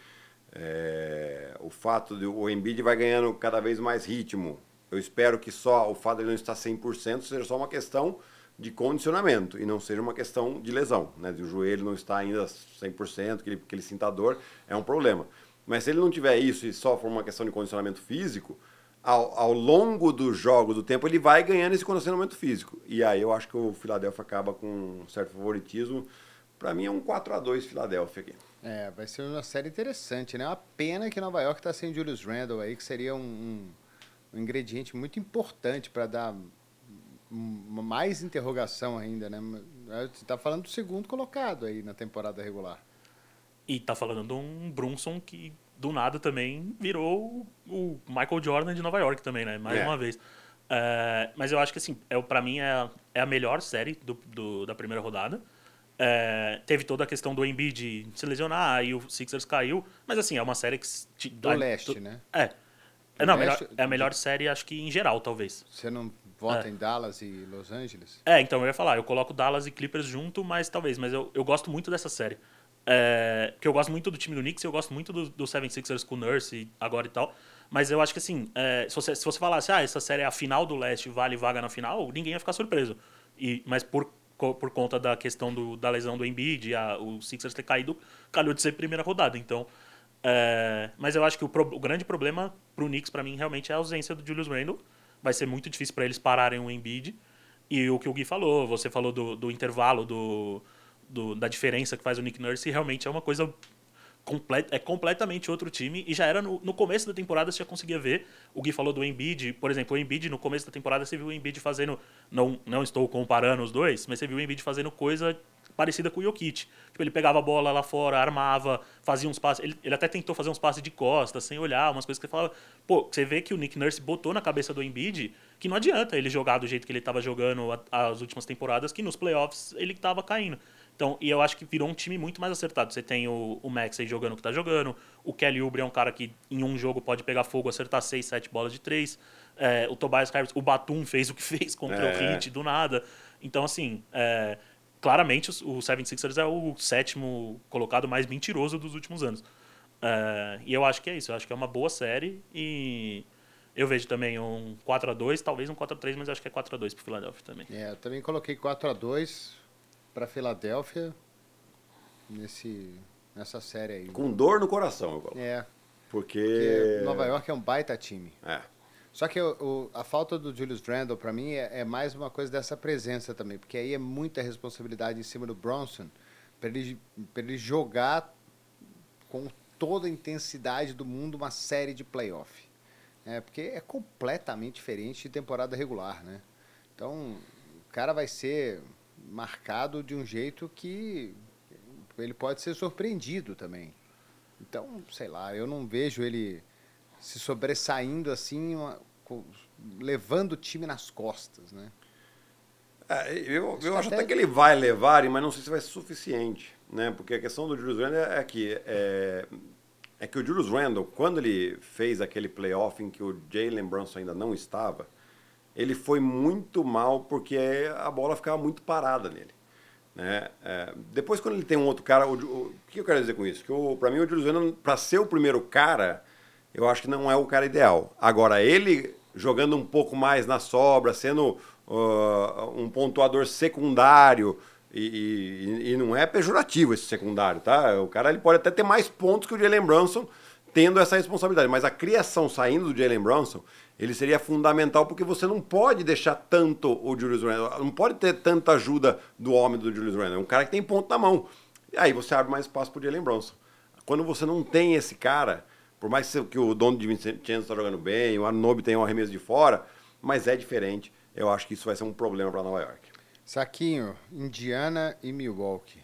é, o fato de o Embiid vai ganhando cada vez mais ritmo. Eu espero que só o fato de ele não estar cem por cento seja só uma questão de condicionamento e não seja uma questão de lesão. Né? De o joelho não estar ainda cem por cento, que ele, que ele sinta dor, é um problema. Mas se ele não tiver isso e só for uma questão de condicionamento físico, ao, ao longo do jogo, do tempo, ele vai ganhando esse condicionamento físico. E aí eu acho que o Philadelphia acaba com um certo favoritismo. Para mim é um quatro a dois Philadelphia aqui. É, vai ser uma série interessante, né? Uma pena que Nova York está sem Julius Randle aí, que seria um, um, um ingrediente muito importante para dar um, mais interrogação ainda, né? Você está falando do segundo colocado aí na temporada regular. E tá falando de um Brunson que do nada também virou o Michael Jordan de Nova York também, né? Mais É. uma vez. É, mas eu acho que assim, é, pra mim é, é a melhor série do, do- da primeira rodada. É, teve toda a questão do Embiid se lesionar, aí o Sixers caiu. Mas assim, é uma série que... te- Do a- leste, tu- né? É. É, Do não, a melhor- leste- é a melhor série, acho que em geral, talvez. Você não vota É. em Dallas e Los Angeles? É, então eu ia falar, eu coloco Dallas e Clippers junto, mas talvez, mas eu, eu gosto muito dessa série. É, porque eu gosto muito do time do Knicks, eu gosto muito do, do setenta e seis ers com o Nurse agora e tal. Mas eu acho que assim, é, se, você, se você falasse, ah, essa série é a final do leste, vale vaga na final, ninguém ia ficar surpreso. E, mas por, co- por conta da questão do, da lesão do Embiid, a, o Sixers ter caído, calhou de ser primeira rodada. Então, é, mas eu acho que o, pro, o grande problema pro Knicks, pra mim, realmente é a ausência do Julius Randle. vai ser muito difícil para eles pararem o Embiid. E o que o Gui falou, você falou do, do intervalo, do, do, da diferença que faz o Nick Nurse, realmente é uma coisa... Complet, é completamente outro time, e já era no, no começo da temporada, você já conseguia ver. O Gui falou do Embiid, por exemplo, o Embiid no começo da temporada, você viu o Embiid fazendo, não, não estou comparando os dois, mas você viu o Embiid fazendo coisa parecida com o Jokic. Tipo, ele pegava a bola lá fora, armava, fazia uns passes, ele, ele até tentou fazer uns passes de costas, sem olhar, umas coisas que você falava. Pô, você vê que o Nick Nurse botou na cabeça do Embiid que não adianta ele jogar do jeito que ele estava jogando as últimas temporadas, que nos playoffs ele estava caindo. Então, e eu acho que virou um time muito mais acertado. Você tem o, o Maxey jogando o que tá jogando, o Kelly Oubre é um cara que em um jogo pode pegar fogo, acertar seis, sete bolas de três. É, o Tobias Harris, o Batum fez o que fez contra é. o Heat do nada. Então, assim, é, claramente o, o setenta e seis ers é o sétimo colocado mais mentiroso dos últimos anos. É, e eu acho que é isso, eu acho que é uma boa série e eu vejo também um quatro a dois, talvez um quatro a três, mas acho que é quatro a dois pro Philadelphia também. É, eu também coloquei quatro a dois para Filadélfia nesse nessa série aí. Com dor no coração, eu coloco. É. Porque... Porque Nova York é um baita time. É. Só que o, o, a falta do Julius Randle, para mim, é, é mais uma coisa dessa presença também. Porque aí é muita responsabilidade em cima do Bronson para ele, pra ele jogar com toda a intensidade do mundo uma série de playoff. É, porque é completamente diferente de temporada regular, né? Então, o cara vai ser marcado de um jeito que ele pode ser surpreendido também. Então, sei lá, eu não vejo ele se sobressaindo assim, uma, levando o time nas costas, né? É, eu eu acho até que ele vai levar, mas não sei se vai ser suficiente, né? Porque a questão do Julius Randle é que é, é que o Julius Randle, quando ele fez aquele playoff em que o Jalen Brunson ainda não estava, ele foi muito mal porque a bola ficava muito parada nele. Né? É, depois, quando ele tem um outro cara... O, o, o que eu quero dizer com isso? Que para mim, o Julius Randle, para ser o primeiro cara, eu acho que não é o cara ideal. Agora, ele jogando um pouco mais na sobra, sendo uh, um pontuador secundário, e, e, e não é pejorativo esse secundário, tá? O cara ele pode até ter mais pontos que o Jalen Brunson, tendo essa responsabilidade. Mas a criação saindo do Jalen Brunson, ele seria fundamental porque você não pode deixar tanto o Julius Randle, não pode ter tanta ajuda do homem do Julius Randle. É um cara que tem ponto na mão. E aí você abre mais espaço para o Jalen Brunson. Quando você não tem esse cara, por mais que o dono de Vincenzo está jogando bem, o Anunoby tem um arremesso de fora, mas é diferente. Eu acho que isso vai ser um problema para Nova York. Saquinho, Indiana e Milwaukee.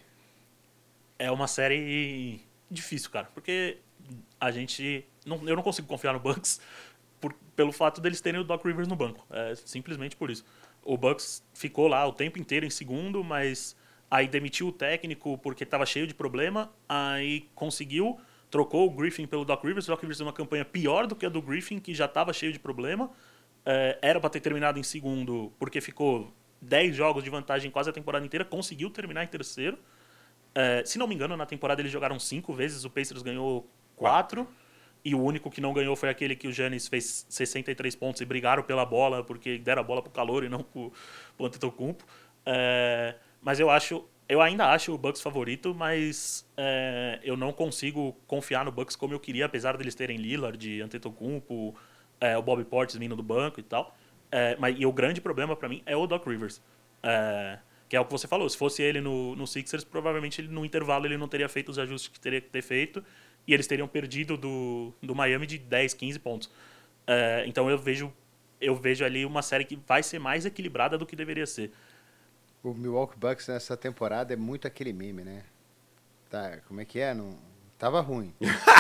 É uma série difícil, cara, porque a gente... Não, eu não consigo confiar no Bucks por, pelo fato deles terem o Doc Rivers no banco. É simplesmente por isso. O Bucks ficou lá o tempo inteiro em segundo, mas aí demitiu o técnico porque estava cheio de problema, aí conseguiu, trocou o Griffin pelo Doc Rivers. O Doc Rivers fez uma campanha pior do que a do Griffin, que já estava cheio de problema. É, era para ter terminado em segundo, porque ficou dez jogos de vantagem quase a temporada inteira, conseguiu terminar em terceiro. É, se não me engano, na temporada eles jogaram cinco vezes, o Pacers ganhou quatro, e o único que não ganhou foi aquele que o Giannis fez sessenta e três pontos e brigaram pela bola, porque deram a bola pro calor e não pro, pro Antetokounmpo. É, mas eu acho, eu ainda acho o Bucks favorito, mas é, eu não consigo confiar no Bucks como eu queria, apesar deles terem Lillard, Antetokounmpo, é, o Bobby Portis vindo do banco e tal. É, mas, e o grande problema para mim é o Doc Rivers. É, que é o que você falou, se fosse ele no, no Sixers, provavelmente ele, no intervalo ele não teria feito os ajustes que teria que ter feito e eles teriam perdido do, do Miami de dez, quinze pontos. É, então eu vejo, eu vejo ali uma série que vai ser mais equilibrada do que deveria ser. O Milwaukee Bucks nessa temporada é muito aquele meme, né? Tá, como é que é? Não, tava ruim.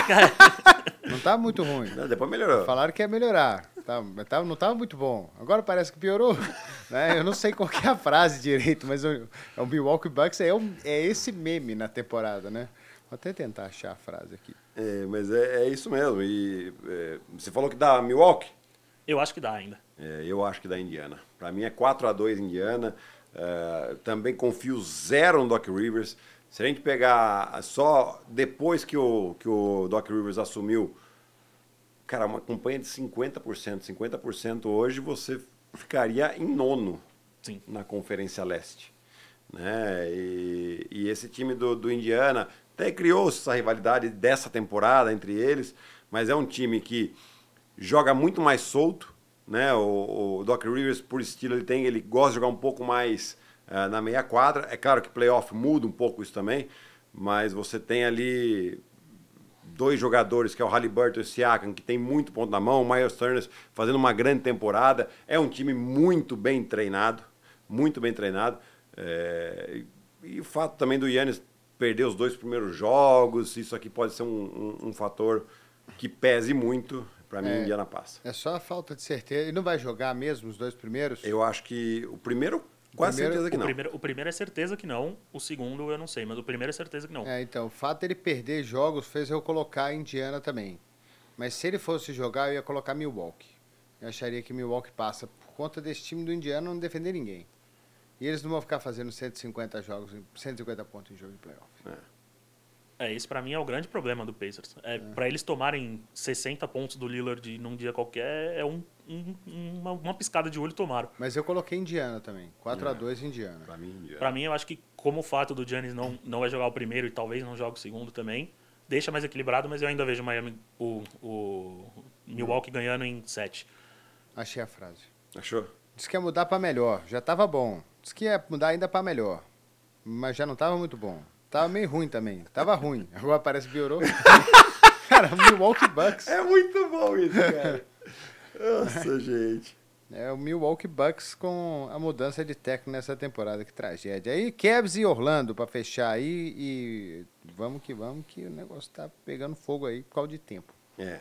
Não tava muito ruim. Não, depois melhorou. Falaram que ia melhorar. Tava, não tava muito bom. Agora parece que piorou. Né? Eu não sei qual que é a frase direito, mas o, o Milwaukee Bucks é, um, é esse meme na temporada, né? Vou até tentar achar a frase aqui. É, mas é, é isso mesmo. E é, você falou que dá Milwaukee? Eu acho que dá ainda. É, eu acho que dá Indiana. Para mim é quatro a dois Indiana. É, também confio zero no Doc Rivers. Se a gente pegar só depois que o, que o Doc Rivers assumiu, cara, uma campanha de cinquenta por cento. cinquenta por cento hoje você ficaria em nono. Sim. Na Conferência Leste. Né? E, e esse time do, do Indiana até criou essa rivalidade dessa temporada entre eles, mas é um time que joga muito mais solto, né? O, o Doc Rivers, por estilo, ele tem, ele gosta de jogar um pouco mais uh, na meia quadra. É claro que playoff muda um pouco isso também, mas você tem ali dois jogadores, que é o Haliburton e o Siakam, que tem muito ponto na mão, o Miles Turner fazendo uma grande temporada. É um time muito bem treinado, muito bem treinado. É, e, e o fato também do Giannis perder os dois primeiros jogos, isso aqui pode ser um, um, um fator que pese muito. Para mim, É, Indiana passa. É só a falta de certeza. Ele não vai jogar mesmo os dois primeiros? Eu acho que o primeiro, quase primeiro- certeza que O não. primeiro, o primeiro é certeza que não, o segundo eu não sei, mas o primeiro é certeza que não. É, então, o fato dele perder jogos fez eu colocar a Indiana também. Mas se ele fosse jogar, eu ia colocar Milwaukee. Eu acharia que Milwaukee passa por conta desse time do Indiana não defender ninguém. E eles não vão ficar fazendo cento e cinquenta jogos, cento e cinquenta pontos em jogo de playoff. É, esse pra mim é o grande problema do Pacers. É, Pra eles tomarem sessenta pontos do Lillard num dia qualquer, é um, um- uma, uma piscada de olho tomaram. Mas eu coloquei Indiana também. quatro a dois Indiana. Para mim, Indiana. Pra mim, eu acho que como o fato do Giannis não, não vai jogar o primeiro e talvez não jogue o segundo também, deixa mais equilibrado, mas eu ainda vejo o Miami, o, o Milwaukee ganhando em sete. Achei a frase. Achou? Diz que ia mudar pra melhor. Já tava bom. Diz que ia mudar ainda pra melhor. Mas já não tava muito bom. Tava meio ruim também. Tava ruim. Agora parece que piorou. Cara, o Milwaukee Bucks. É muito bom isso, cara. Nossa, gente. É o Milwaukee Bucks com a mudança de técnico nessa temporada. Que tragédia. Aí Cavs e Orlando pra fechar aí. E vamos que vamos, que o negócio tá pegando fogo aí por causa de tempo. É.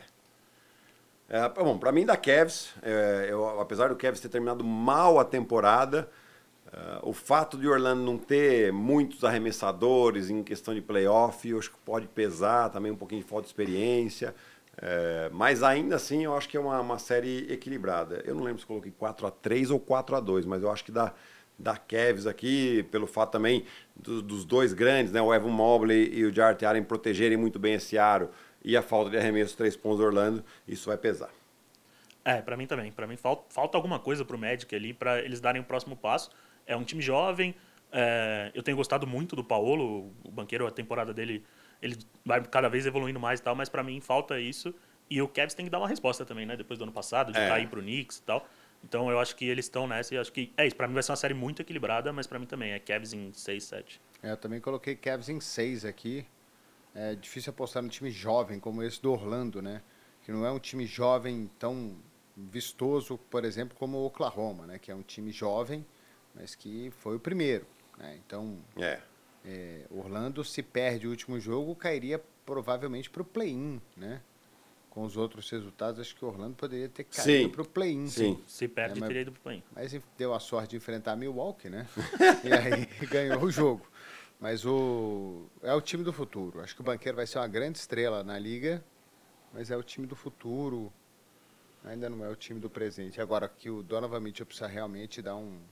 É, bom, para mim da Cavs, é, eu, apesar do Cavs ter terminado mal a temporada, é, o fato de Orlando não ter muitos arremessadores em questão de playoff, eu acho que pode pesar também um pouquinho de falta de experiência. É, mas ainda assim eu acho que é uma, uma série equilibrada. Eu não lembro se coloquei quatro a três ou quatro a dois, mas eu acho que da, da Cavs aqui, pelo fato também do, dos dois grandes, né, o Evan Mobley e o Jarrett Allen protegerem muito bem esse aro, e a falta de arremesso três pontos do Orlando, isso vai pesar. É, pra mim também. Pra mim falta, falta alguma coisa pro Magic ali pra eles darem o próximo passo. É um time jovem. é, eu tenho gostado muito do Paolo, o banqueiro, a temporada dele, ele vai cada vez evoluindo mais e tal, mas pra mim falta isso. E o Cavs tem que dar uma resposta também, né? Depois do ano passado, de É. cair pro Knicks e tal. Então eu acho que eles estão nessa e acho que é isso. Pra mim vai ser uma série muito equilibrada, mas pra mim também é Cavs em seis, sete. É, eu também coloquei Cavs em seis aqui. É difícil apostar num time jovem como esse do Orlando, né? Que não é um time jovem tão vistoso, por exemplo, como o Oklahoma, né? Que é um time jovem, mas que foi o primeiro, né? Então, É. é, Orlando, se perde o último jogo, cairia provavelmente para o play-in, né? Com os outros resultados, acho que Orlando poderia ter caído Sim. para o play-in. Sim. Se perde, É, mas- teria ido pro play. Mas deu a sorte de enfrentar Milwaukee, né? E aí ganhou o jogo. Mas o é o time do futuro. Acho que o Banqueiro vai ser uma grande estrela na liga, mas é o time do futuro. Ainda não é o time do presente. Agora que o Donovan Mitchell precisa realmente dar um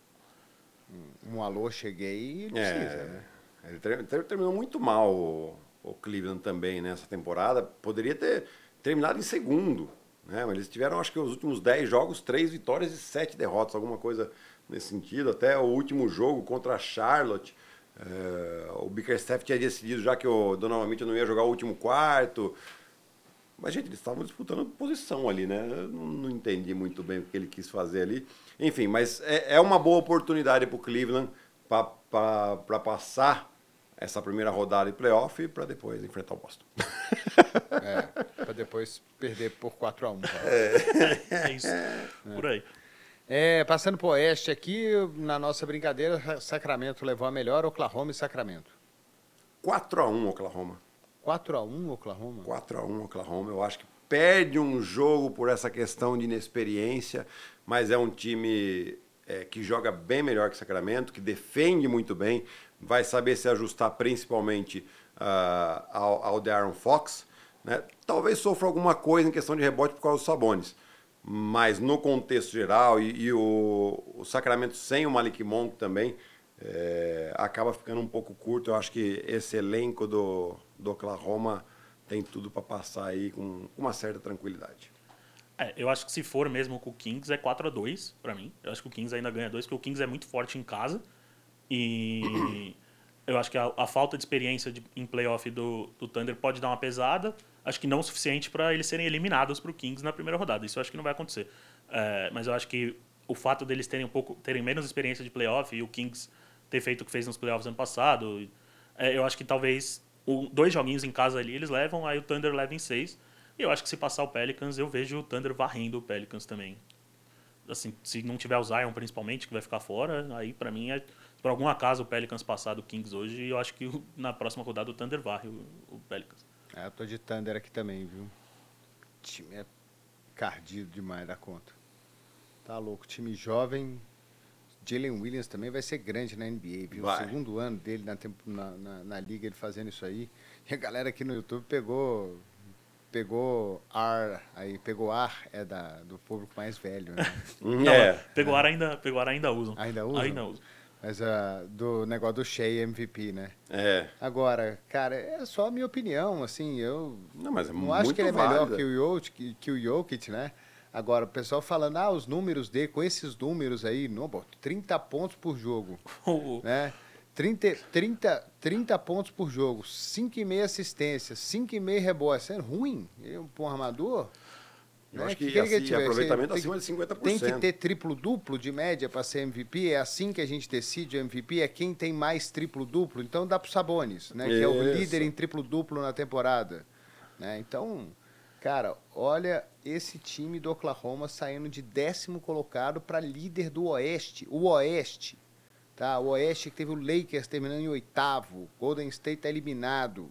um, um alô, cheguei, ele precisa, É. né? Ele ter- ter- terminou muito mal o, o Cleveland também nessa temporada. Poderia ter terminado em segundo, né? Mas eles tiveram, acho que, os últimos dez jogos, três vitórias e sete derrotas, alguma coisa nesse sentido. Até o último jogo contra a Charlotte, é, o Bickerstaff tinha decidido já que o Donovan Mitchell não ia jogar o último quarto. Mas, gente, eles estavam disputando posição ali, né? Eu não, não entendi muito bem o que ele quis fazer ali. Enfim, mas é, é uma boa oportunidade para o Cleveland para passar essa primeira rodada de playoff e para depois enfrentar o Boston. É, para depois perder por quatro a um. É isso. Por aí. É, passando para o Oeste aqui, na nossa brincadeira, Sacramento levou a melhor, Oklahoma e Sacramento. quatro a um Oklahoma. quatro a um Oklahoma? quatro a um Oklahoma. Eu acho que perde um jogo por essa questão de inexperiência, mas é um time é, que joga bem melhor que Sacramento, que defende muito bem, vai saber se ajustar principalmente uh, ao, ao De'Aaron Fox, né? Talvez sofra alguma coisa em questão de rebote por causa dos Sabonis, mas no contexto geral, e, e o, o Sacramento sem o Malik Monk também, é, acaba ficando um pouco curto. Eu acho que esse elenco do, do Oklahoma tem tudo para passar aí com uma certa tranquilidade. É, eu acho que se for mesmo com o Kings é quatro a dois pra mim. Eu acho que o Kings ainda ganha dois, porque o Kings é muito forte em casa. E Eu acho que a, a falta de experiência de, em playoff do, do Thunder pode dar uma pesada. Acho que não o suficiente para eles serem eliminados para o Kings na primeira rodada. Isso eu acho que não vai acontecer. É, mas eu acho que o fato deles terem um pouco terem menos experiência de playoff e o Kings ter feito o que fez nos playoffs ano passado, é, eu acho que talvez o, dois joguinhos em casa ali eles levam, aí o Thunder leva em seis. E eu acho que se passar o Pelicans, eu vejo o Thunder varrendo o Pelicans também. Assim, se não tiver o Zion principalmente, que vai ficar fora, aí para mim, é, por algum acaso o Pelicans passar do Kings hoje, eu acho que na próxima rodada o Thunder varre o, o Pelicans. É, eu tô de Thunder aqui também, viu? O time é cardido demais da conta. Tá louco. Time jovem. Jalen Williams também vai ser grande na N B A, viu? Vai. O segundo ano dele na, na, na, na liga, ele fazendo isso aí. E a galera aqui no YouTube pegou... Pegou ar, aí pegou ar é da, do público mais velho, né? Não, É. pegou ar ainda, pegou ar ainda usam. Ainda usam? Ainda usam. Mas uh, do negócio do Shea M V P, né? É. Agora, cara, é só a minha opinião, assim, eu Não, mas é não muito acho que ele é melhor válida. que o Jokic, que o Jokic, né? Agora, o pessoal falando, ah, os números dele, com esses números aí, não, pô, trinta pontos por jogo, né? trinta, trinta, trinta pontos por jogo, cinco e meia assistências, cinco e meia rebote. Isso é ruim? Ele é um bom armador? Eu Né? acho que, ele assim, tiver? aproveitamento Tem- acima de cinquenta por Tem cento. que ter triplo-duplo de média para ser M V P? É assim que a gente decide o M V P? É quem tem mais triplo-duplo? Então dá pro Sabonis, né? Que é o Isso. líder em triplo-duplo na temporada. Né? Então, cara, olha esse time do Oklahoma saindo de décimo colocado para líder do Oeste. O Oeste, tá? O Oeste que teve o Lakers terminando em oitavo. Golden State tá eliminado.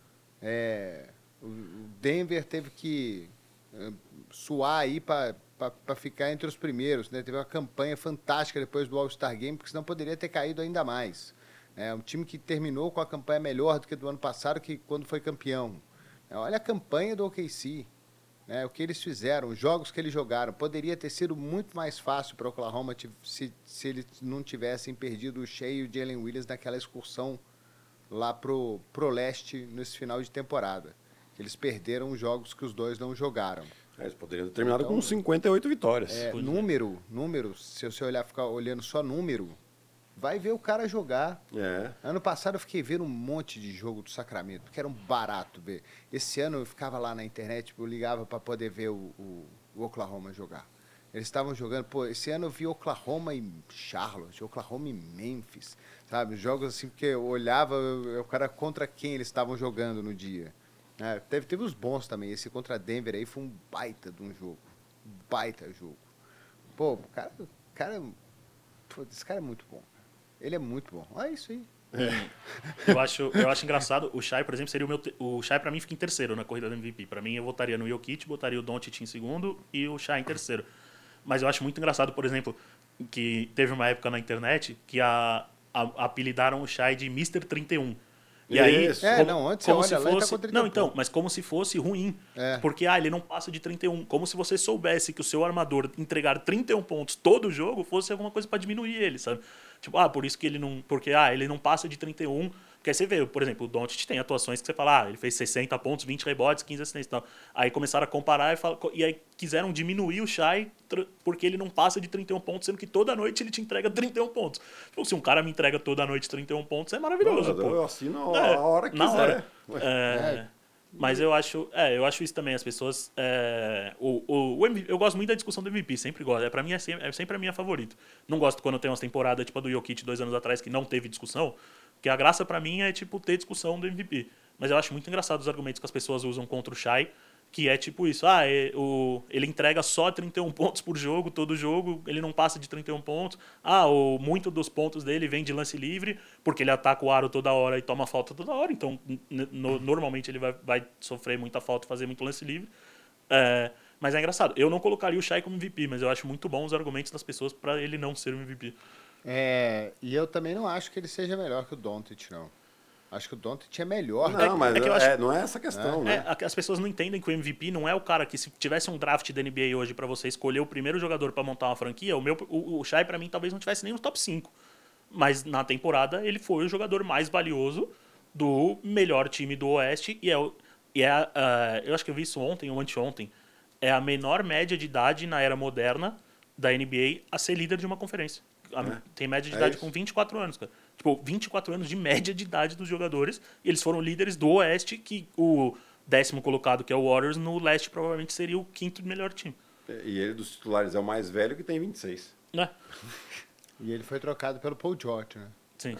É, o Denver teve que eh, suar aí para ficar entre os primeiros, né? Teve uma campanha fantástica depois do All-Star Game, porque senão poderia ter caído ainda mais. É um time que terminou com a campanha melhor do que do ano passado, que quando foi campeão. É, olha a campanha do O K C, né? O que eles fizeram, os jogos que eles jogaram. Poderia ter sido muito mais fácil para o Oklahoma se, se eles não tivessem perdido o Shea e o Jalen Williams naquela excursão lá pro, pro leste nesse final de temporada. Eles perderam os jogos que os dois não jogaram. É, eles poderiam ter terminado Então, com cinquenta e oito vitórias. É, Pois é. número, número, se você olhar, ficar olhando só número, vai ver o cara jogar. É. Ano passado eu fiquei vendo um monte de jogo do Sacramento, porque era um barato ver. Esse ano eu ficava lá na internet, eu ligava para poder ver o, o, o Oklahoma jogar. Eles estavam jogando, pô, esse ano eu vi Oklahoma e Charlotte, Oklahoma e Memphis, sabe? Jogos assim, porque eu olhava, eu, o cara contra quem eles estavam jogando no dia. É, teve, teve os bons também, esse contra Denver aí foi um baita de um jogo, um baita jogo. Pô, o cara, o cara, pô, esse cara é muito bom. Ele é muito bom. Olha isso aí. Eu acho, eu acho engraçado. O Shai, por exemplo, seria o meu. te- O Shai, pra mim, fica em terceiro na corrida do M V P. Pra mim, eu votaria no Jokic, botaria o Doncic em segundo e o Shai em terceiro. Mas eu acho muito engraçado, por exemplo, que teve uma época na internet que a, a- apelidaram o Shai de mister trinta e um. E aí, Isso. É, como- não, antes você como olha se lá e tá fosse, com trinta não, e então, pouco. mas como se fosse ruim. É. Porque, ah, ele não passa de trinta e um. Como se você soubesse que o seu armador entregar trinta e um pontos todo jogo fosse alguma coisa pra diminuir ele, sabe? Tipo, ah, por isso que ele não... Porque, ah, ele não passa de trinta e um. Porque aí você vê, por exemplo, o Doncic tem atuações que você fala, ah, ele fez sessenta pontos, vinte rebotes, quinze assistências e tal. Aí começaram a comparar e, fala, e aí quiseram diminuir o Shai tr- porque ele não passa de trinta e um pontos, sendo que toda noite ele te entrega trinta e um pontos. Tipo, se um cara me entrega toda noite trinta e um pontos, é maravilhoso, Pô, pô. eu assino a É, hora que na quiser. hora. Ué. É, mas eu acho, é, eu acho isso também. As pessoas, é, o, o, o M V P, eu gosto muito da discussão do M V P, sempre gosto. É para mim é sempre, é sempre a minha favorita. Não gosto quando tem umas temporadas tipo a do Jokic dois anos atrás que não teve discussão, porque a graça para mim é tipo ter discussão do M V P. Mas eu acho muito engraçado os argumentos que as pessoas usam contra o Shai, que é tipo isso, ah, é, o, ele entrega só trinta e um pontos por jogo, todo jogo, ele não passa de trinta e um pontos. Ah, o, muito dos pontos dele vem de lance livre, porque ele ataca o aro toda hora e toma falta toda hora, então n- no- normalmente ele vai, vai sofrer muita falta e fazer muito lance livre. É, mas é engraçado, eu não colocaria o Shai como M V P, mas eu acho muito bom os argumentos das pessoas para ele não ser o M V P. É, e eu também não acho que ele seja melhor que o Doncic, não. Acho que o Doncic é melhor. Não, mas é que eu é, acho- não é essa a questão, né? É, as pessoas não entendem que o M V P não é o cara que, se tivesse um draft da N B A hoje pra você escolher o primeiro jogador pra montar uma franquia, o meu o, o Shai pra mim talvez não tivesse nem no top cinco. Mas na temporada ele foi o jogador mais valioso do melhor time do Oeste e é, o- e é uh, eu acho que eu vi isso ontem ou anteontem, é a menor média de idade na era moderna da N B A a ser líder de uma conferência. A- É. Tem média de É idade isso. com vinte e quatro anos, cara. tipo, vinte e quatro anos de média de idade dos jogadores, e eles foram líderes do Oeste, que o décimo colocado, que é o Warriors, no Leste provavelmente seria o quinto melhor time. E ele dos titulares é o mais velho, que tem vinte e seis. Né? E ele foi trocado pelo Paul George, né? Sim.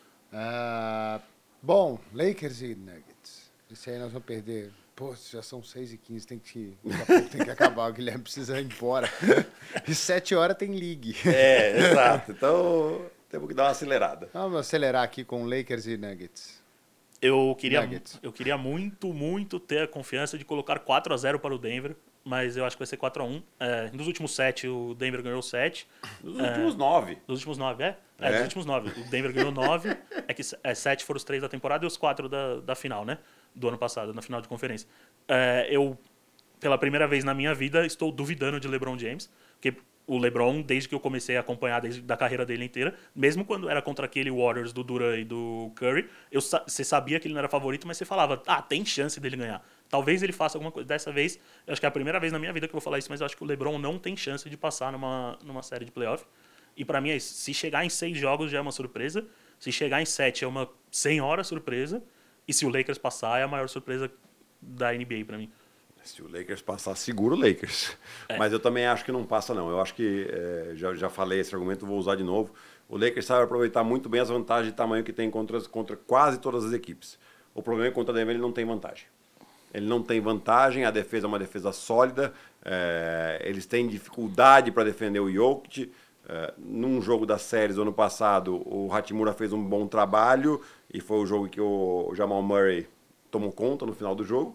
Ah, bom, Lakers e Nuggets. Esse aí nós vamos perder. Pô, já são seis e quinze, tem que, daqui a pouco tem que acabar. O Guilherme precisa ir embora. E sete horas tem league. É, exato. Então, temos que dar uma acelerada. Vamos acelerar aqui com Lakers e Nuggets. Eu queria, Nuggets. eu queria muito, muito ter a confiança de colocar quatro a zero para o Denver, mas eu acho que vai ser quatro a um. É, nos últimos sete, o Denver ganhou sete. Nos últimos nove. Nos últimos nove, é? É, É. nos últimos nove. O Denver ganhou nove, é que é, sete foram os três da temporada e os quatro da, da final, né? Do ano passado, na final de conferência. É, eu, pela primeira vez na minha vida, estou duvidando de LeBron James, porque o LeBron, desde que eu comecei a acompanhar desde da carreira dele inteira, mesmo quando era contra aquele Warriors do Durant e do Curry, eu, você sabia que ele não era favorito, mas você falava, ah, tem chance dele ganhar. Talvez ele faça alguma coisa. Dessa vez, eu acho que é a primeira vez na minha vida que eu vou falar isso, mas eu acho que o LeBron não tem chance de passar numa, numa série de playoff. E pra mim é isso. Se chegar em seis jogos já é uma surpresa. Se chegar em sete é uma senhora surpresa. E se o Lakers passar, é a maior surpresa da N B A pra mim. Se o Lakers passar, segura o Lakers. É. Mas eu também acho que não passa, não. Eu acho que, é, já, já falei esse argumento, vou usar de novo. O Lakers sabe aproveitar muito bem as vantagens de tamanho que tem contra, contra quase todas as equipes. O problema é que contra a Denver ele não tem vantagem. Ele não tem vantagem, a defesa é uma defesa sólida, é, eles têm dificuldade para defender o Jokic. É, num jogo das séries do ano passado, o Hachimura fez um bom trabalho e foi o jogo que o Jamal Murray tomou conta no final do jogo.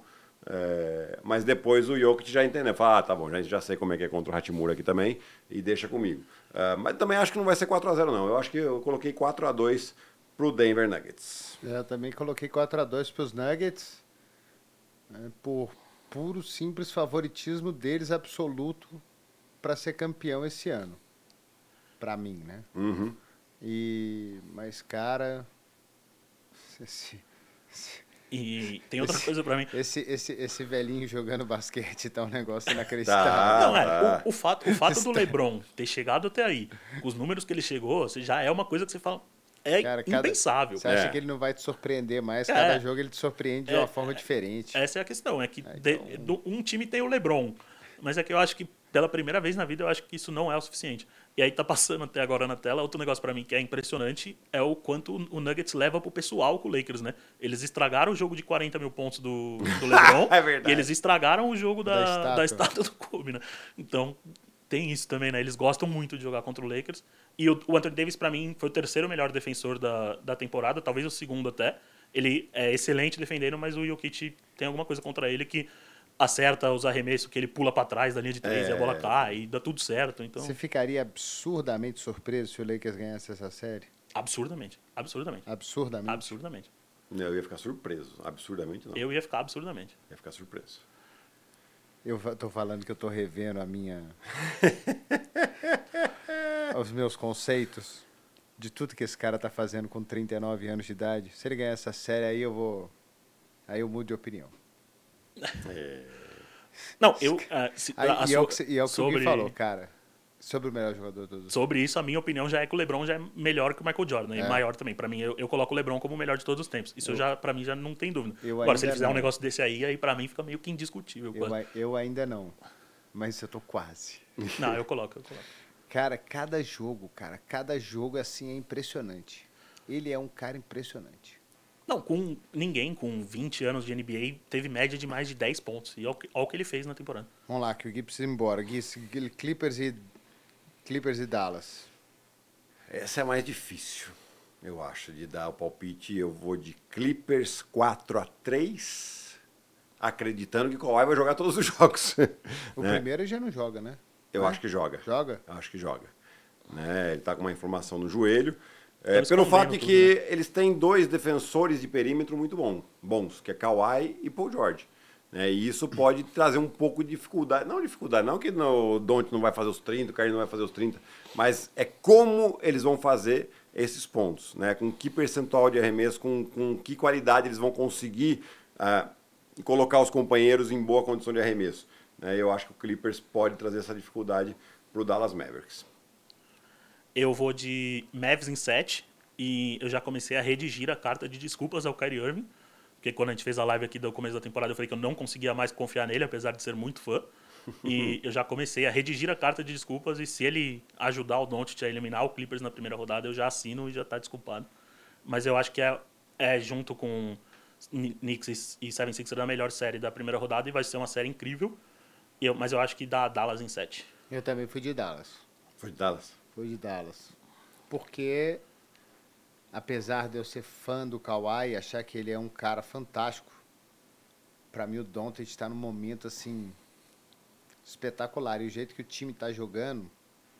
É, mas depois o Jokic já entendeu, fala, ah, tá bom, já, já sei como é que é contra o Hachimura aqui também, e deixa comigo. É, mas também acho que não vai ser quatro a zero não, eu acho que eu coloquei quatro a dois pro Denver Nuggets. Eu também coloquei quatro a dois para os Nuggets, né, por puro, simples favoritismo deles absoluto para ser campeão esse ano. Para mim, né? Uhum. E, mas, cara, esse, esse, E tem outra Esse- coisa pra mim. esse, esse, esse velhinho jogando basquete tá um negócio Tá. inacreditável. Não, é, Ah. o, o fato, o fato do LeBron ter chegado até aí, com os números que ele chegou, você já é uma coisa que você fala, é Cara, cada- impensável. Você acha É. que ele não vai te surpreender mais? É. Cada jogo ele te surpreende de É, uma forma diferente. Essa é a questão, é que Ah, de- então- do- um time tem o LeBron, mas é que eu acho que pela primeira vez na vida eu acho que isso não é o suficiente. E aí tá passando até agora na tela outro negócio pra mim que é impressionante, é o quanto o Nuggets leva pro pessoal com o Lakers, né? Eles estragaram o jogo de quarenta mil pontos do, do LeBron É verdade. e eles estragaram o jogo da, Da da, estátua. estátua do Kobe, né? Então tem isso também, né? Eles gostam muito de jogar contra o Lakers. E o, o Anthony Davis, pra mim, foi o terceiro melhor defensor da, da temporada, talvez o segundo até. Ele é excelente defendendo, mas o Jokic tem alguma coisa contra ele que acerta os arremessos, que ele pula pra trás da linha de três É. e a bola cai, e dá tudo certo. Então, Você ficaria absurdamente surpreso se o Lakers ganhasse essa série? absurdamente. Absurdamente. Absurdamente. Absurdamente. Eu ia ficar surpreso, absurdamente não. Eu ia ficar absurdamente. ia ficar surpreso. Eu fa- tô falando que eu tô revendo a minha... os meus conceitos de tudo que esse cara tá fazendo com trinta e nove anos de idade. Se ele ganhar essa série, aí eu vou... Aí eu mudo de opinião. Não, eu... ah, se- Aí, a e, é o sua- que, cê- e é o que sobre, o Gui falou, cara. Sobre o melhor jogador de todos os Sobre isso, a minha opinião já é que o LeBron já é melhor que o Michael Jordan, É. e maior também. Pra mim, eu, eu coloco o LeBron como o melhor de todos os tempos. Isso eu já, pra mim já não tem dúvida. Eu Agora, se ainda ele fizer um não. negócio desse aí, aí pra mim fica meio que indiscutível. Eu, quase. ai- eu ainda não. Mas eu tô quase. Não, eu coloco, eu coloco. Cara, cada jogo, cara, cada jogo assim é impressionante. Ele é um cara impressionante. Não, com ninguém com vinte anos de N B A teve média de mais de dez pontos. E olha o que, olha o que ele fez na temporada. Vamos lá, que o Gui precisa ir embora. Gui, se- Gui, Clippers e Clippers e Dallas. Essa é mais difícil, eu acho, de dar o palpite. Eu vou de Clippers quatro a três, acreditando que o Kawhi vai jogar todos os jogos. O né? primeiro já não joga, né? Eu Né? acho que joga. Joga? Eu acho que joga. Né? Ele tá com uma informação no joelho. É, Eles pelo combinam fato de tudo, que né? eles têm dois defensores de perímetro muito bom, bons, que é Kawhi e Paul George. Né? E isso pode trazer um pouco de dificuldade. Não dificuldade, não que no, o Don't não vai fazer os trinta, o Kyrie não vai fazer os trinta, mas é como eles vão fazer esses pontos. Né? Com que percentual de arremesso, com, com que qualidade eles vão conseguir ah, colocar os companheiros em boa condição de arremesso. Né? Eu acho que o Clippers pode trazer essa dificuldade para o Dallas Mavericks. Eu vou de Mavs em sete e eu já comecei a redigir a carta de desculpas ao Kyrie Irving, porque quando a gente fez a live aqui do começo da temporada, eu falei que eu não conseguia mais confiar nele, apesar de ser muito fã. E eu já comecei a redigir a carta de desculpas, e se ele ajudar o Doncic a eliminar o Clippers na primeira rodada, eu já assino e já tá desculpado. Mas eu acho que é, é junto com Knicks e setenta e seis a melhor série da primeira rodada, e vai ser uma série incrível. E eu, mas eu acho que dá Dallas em sete. Eu também fui de Dallas. Foi de Dallas. Fui de Dallas. Porque, apesar de eu ser fã do Kawhi, achar que ele é um cara fantástico, pra mim o Doncic está num momento assim espetacular. E o jeito que o time tá jogando,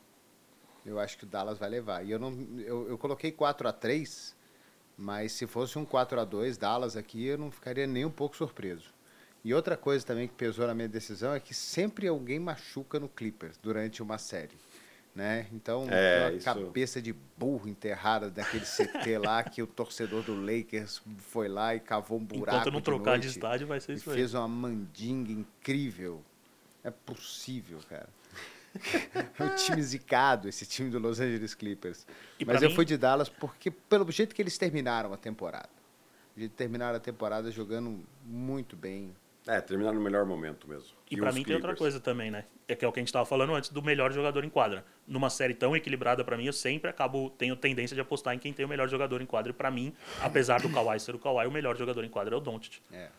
eu acho que o Dallas vai levar. E eu não eu, eu coloquei quatro a três, mas se fosse um quatro a dois Dallas aqui, eu não ficaria nem um pouco surpreso. E outra coisa também que pesou na minha decisão é que sempre alguém machuca no Clippers durante uma série, né? Então, É, uma isso- cabeça de burro enterrada daquele C T lá, que o torcedor do Lakers foi lá e cavou um buraco Enquanto eu não de trocar noite de estádio, vai ser e isso aí. fez uma mandinga incrível. É possível, cara. É um time zicado, esse time do Los Angeles Clippers. E Mas pra eu mim- fui de Dallas porque, pelo jeito que eles terminaram a temporada. Eles terminaram a temporada jogando muito bem. É, terminar no melhor momento mesmo. E pra os mim tem outra Clippers. coisa também, né? É que é o que a gente tava falando antes do melhor jogador em quadra. Numa série tão equilibrada pra mim, eu sempre acabo tenho tendência de apostar em quem tem o melhor jogador em quadra. E pra mim, apesar do Kawhi ser o Kawhi, o melhor jogador em quadra é o Doncic. É.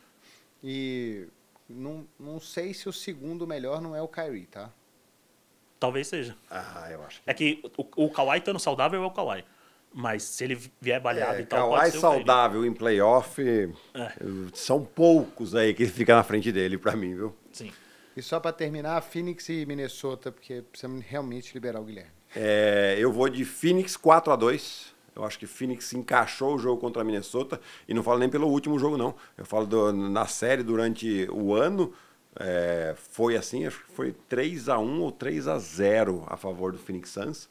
E não, não sei se o segundo melhor não é o Kyrie, tá? Talvez seja. Ah, eu acho que É que o, o Kawhi estando saudável é o Kawhi. Mas se ele vier baleado É, e tal, Kawhi pode ser o Kyrie. saudável em playoff, são poucos aí que ficam na frente dele pra mim, viu? Sim. E só pra terminar, Phoenix e Minnesota, porque precisamos realmente liberar o Guilherme. É, eu vou de Phoenix quatro a dois. Eu acho que Phoenix encaixou o jogo contra a Minnesota. E não falo nem pelo último jogo, não. Eu falo do- na série durante o ano. É, foi assim, acho que foi três a um ou três a zero a favor do Phoenix Suns.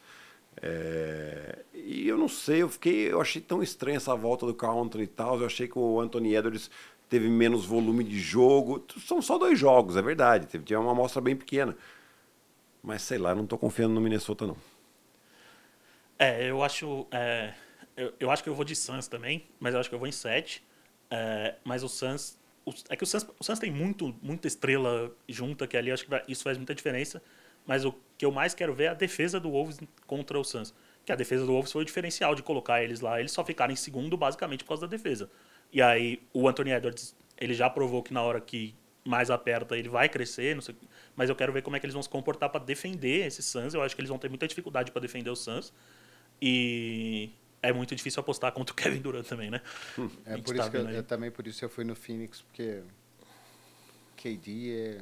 É, e eu não sei, eu fiquei, eu achei tão estranha essa volta do Country e tal. Eu achei que o Anthony Edwards teve menos volume de jogo. São só dois jogos, é verdade. Teve, tinha uma amostra bem pequena. Mas sei lá, eu não tô confiando no Minnesota, não. É, eu acho. é, eu, eu acho que eu vou de Suns também, mas eu acho que eu vou em sete. É, mas o Suns. o- é que o Suns, o Suns tem muito, muita estrela junta que ali, eu acho que vai- isso faz muita diferença. Mas o que eu mais quero ver é a defesa do Wolves contra o Suns. Que a defesa do Wolves foi o diferencial de colocar eles lá. Eles só ficaram em segundo basicamente por causa da defesa. E aí o Anthony Edwards, ele já provou que na hora que mais aperta ele vai crescer, não sei, mas eu quero ver como é que eles vão se comportar para defender esses Suns. Eu acho que eles vão ter muita dificuldade para defender os Suns. E é muito difícil apostar contra o Kevin Durant também, né? A É gente por tá isso que eu, vendo aí. eu também por isso eu fui no Phoenix, porque K D é...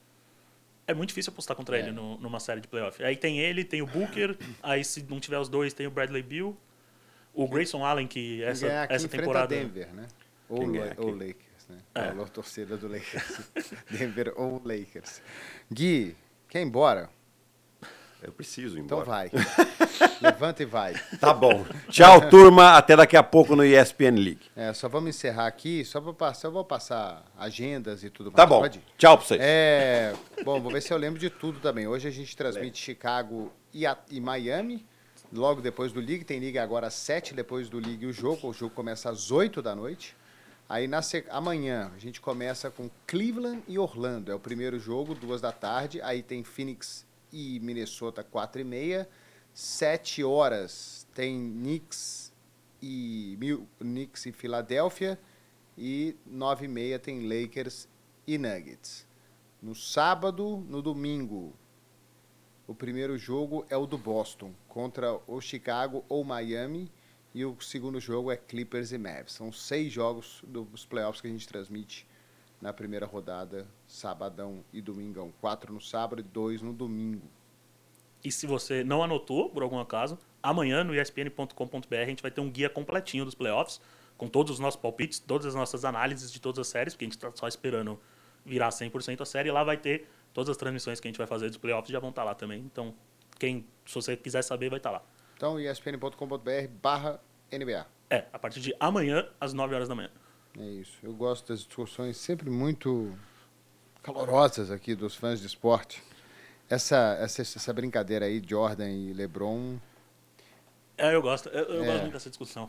É muito difícil apostar contra É. ele no- numa série de playoff. Aí tem ele, tem o Booker, aí se não tiver os dois, tem o Bradley Beal, o Grayson Allen, que Quem essa, ganhar aqui essa enfrenta temporada... Denver, né? Ou, Quem La- ganhar aqui. ou Lakers, né? É. Falou torcida do Lakers. Denver ou Lakers. Gui, quer ir embora? Eu preciso ir Então embora. vai. Levanta e vai. Tá bom. Tchau, turma. Até daqui a pouco no E S P N League. É, só vamos encerrar aqui, só para passar, eu vou passar agendas e tudo mais. Tá bom. Pode ir? Tchau pra vocês. É, bom, vou ver se eu lembro de tudo também. Hoje a gente transmite Chicago e, a- e Miami, logo depois do League. Tem League agora às sete, depois do League o jogo. O jogo começa às oito da noite. Aí na se- amanhã a gente começa com Cleveland e Orlando. É o primeiro jogo, duas da tarde. Aí tem Phoenix e Minnesota, quatro e meia. Sete horas tem Knicks e, Mil- Knicks e Filadélfia. E nove e meia tem Lakers e Nuggets. No sábado, no domingo, o primeiro jogo é o do Boston contra o Chicago ou Miami. E o segundo jogo é Clippers e Mavs. São seis jogos dos playoffs que a gente transmite na primeira rodada, sabadão e domingão. Quatro no sábado e dois no domingo. E se você não anotou, por algum acaso, amanhã no E S P N ponto com ponto B R a gente vai ter um guia completinho dos playoffs, com todos os nossos palpites, todas as nossas análises de todas as séries, porque a gente está só esperando virar cem por cento a série, e lá vai ter todas as transmissões que a gente vai fazer dos playoffs, já vão estar lá também. Então, quem, se você quiser saber, vai estar lá. Então, E S P N ponto com ponto B R barra N B A. É, a partir de amanhã, às nove horas da manhã. É isso. Eu gosto das discussões sempre muito calorosas aqui dos fãs de esporte. Essa, essa, essa brincadeira aí, Jordan e LeBron, É, eu gosto. Eu, eu É. gosto muito dessa discussão.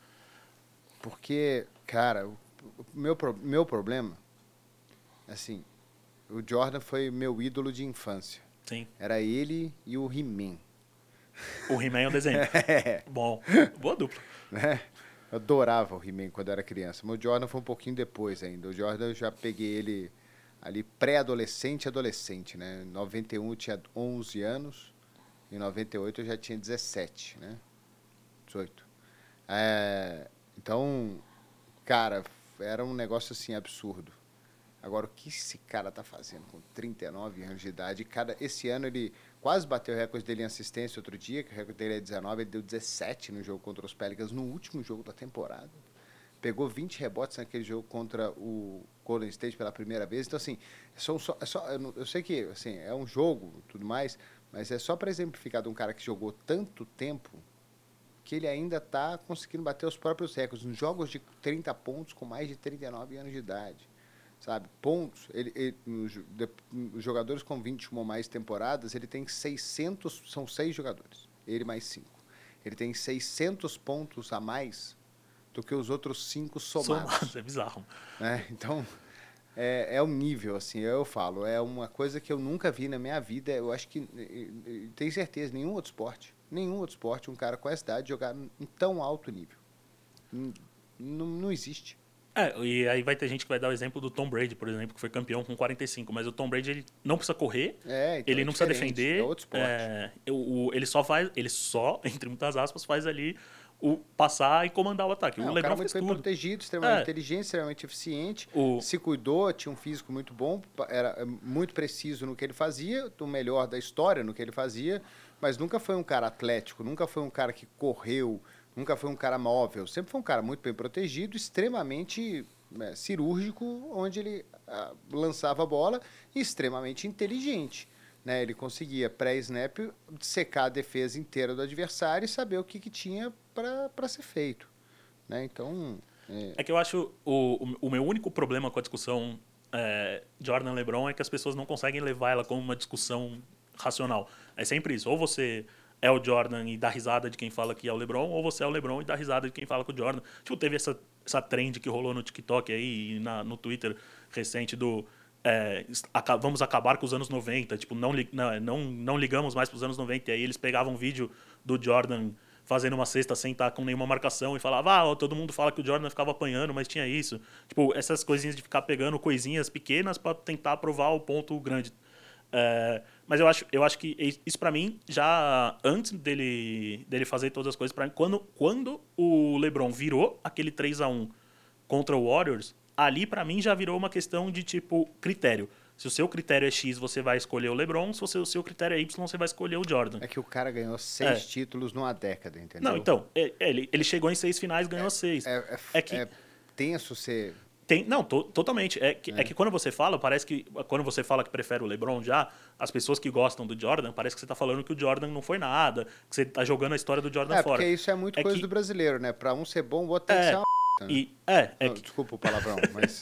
Porque, cara, o o meu, pro- meu problema, assim, o Jordan foi meu ídolo de infância. Sim. Era ele e o He-Man. O He-Man é um desenho. É. Bom. Boa dupla. Né? Eu adorava o He-Man quando eu era criança. Mas o Jordan foi um pouquinho depois ainda. O Jordan eu já peguei ele ali pré-adolescente e adolescente, né? Em noventa e um eu tinha onze anos, em noventa e oito eu já tinha dezessete, né? dezoito. É, então, cara, era um negócio assim absurdo. Agora, o que esse cara tá fazendo com trinta e nove anos de idade? Cada, esse ano ele quase bateu o recorde dele em assistência outro dia, que o recorde dele é dezenove, ele deu dezessete no jogo contra os Pelicans, no último jogo da temporada. Pegou vinte rebotes naquele jogo contra o Golden State pela primeira vez. Então, assim, é só, só, é só, eu, não- eu sei que assim, é um jogo e tudo mais, mas é só para exemplificar de um cara que jogou tanto tempo que ele ainda está conseguindo bater os próprios recordes nos jogos de trinta pontos com mais de trinta e nove anos de idade. Sabe? Pontos, ele, ele, nos, de, os jogadores com vinte e uma ou mais temporadas, ele tem seiscentos, são seis jogadores, ele mais cinco. Ele tem seiscentos pontos a mais do que os outros cinco somados. Somados, é bizarro. Né? Então, é, é um nível, assim, eu falo, é uma coisa que eu nunca vi na minha vida, eu acho que, e- e- tenho certeza, nenhum outro esporte, nenhum outro esporte, um cara com essa idade jogar em tão alto nível. N- Não, não existe. É, e aí vai ter gente que vai dar o exemplo do Tom Brady, por exemplo, que foi campeão com quarenta e cinco, mas o Tom Brady ele não precisa correr, É, então ele é não precisa diferente, defender, é outro esporte. é, o, o- ele só faz, ele só, entre muitas aspas, faz ali o passar e comandar o ataque. É, o um LeBron cara muito fez bem tudo. protegido, extremamente É. inteligente, extremamente eficiente, O- se cuidou, tinha um físico muito bom, pa- era é, muito preciso no que ele fazia, o melhor da história no que ele fazia, mas nunca foi um cara atlético, nunca foi um cara que correu, nunca foi um cara móvel, sempre foi um cara muito bem protegido, extremamente é, cirúrgico, onde ele ah, lançava a bola, e extremamente inteligente. Né? Ele conseguia, pré-snap, secar a defesa inteira do adversário e saber o que, que tinha para ser feito. Né? Então, é, É que eu acho o, o, o meu único problema com a discussão é, Jordan-LeBron é que as pessoas não conseguem levar ela como uma discussão racional. É sempre isso. Ou você é o Jordan e dá risada de quem fala que é o LeBron, ou você é o LeBron e dá risada de quem fala que é o Jordan. Tipo, teve essa, essa trend que rolou no TikTok aí e na, no Twitter recente do é, aca- vamos acabar com os anos noventa, tipo, não, li- não, não, não ligamos mais para os anos noventa. E aí eles pegavam um vídeo do Jordan fazendo uma cesta sem estar com nenhuma marcação e falava, ah, ó, todo mundo fala que o Jordan ficava apanhando, mas tinha isso. Tipo, essas coisinhas de ficar pegando coisinhas pequenas para tentar provar o ponto grande. É, mas eu acho, eu acho que isso pra mim, já antes dele, dele fazer todas as coisas, pra mim, quando, quando o LeBron virou aquele três a um contra o Warriors, ali pra mim já virou uma questão de tipo critério. Se o seu critério é X, você vai escolher o LeBron, se o seu, o seu critério é Y, você vai escolher o Jordan. é que o cara ganhou seis É. títulos numa década, entendeu? Não, então, é- é, ele, ele chegou em seis finais, ganhou seis. É, é, É que- é tenso ser... Tem, não, to- totalmente. É que, é. que quando você fala, parece que quando você fala que prefere o LeBron já, as pessoas que gostam do Jordan, parece que você está falando que o Jordan não foi nada, que você está jogando a história do Jordan É, fora. porque isso é muito É coisa que- do brasileiro, né? Pra um ser bom, o outro tem que É, ser uma... né? E, é, é Não, que Desculpa o palavrão, mas...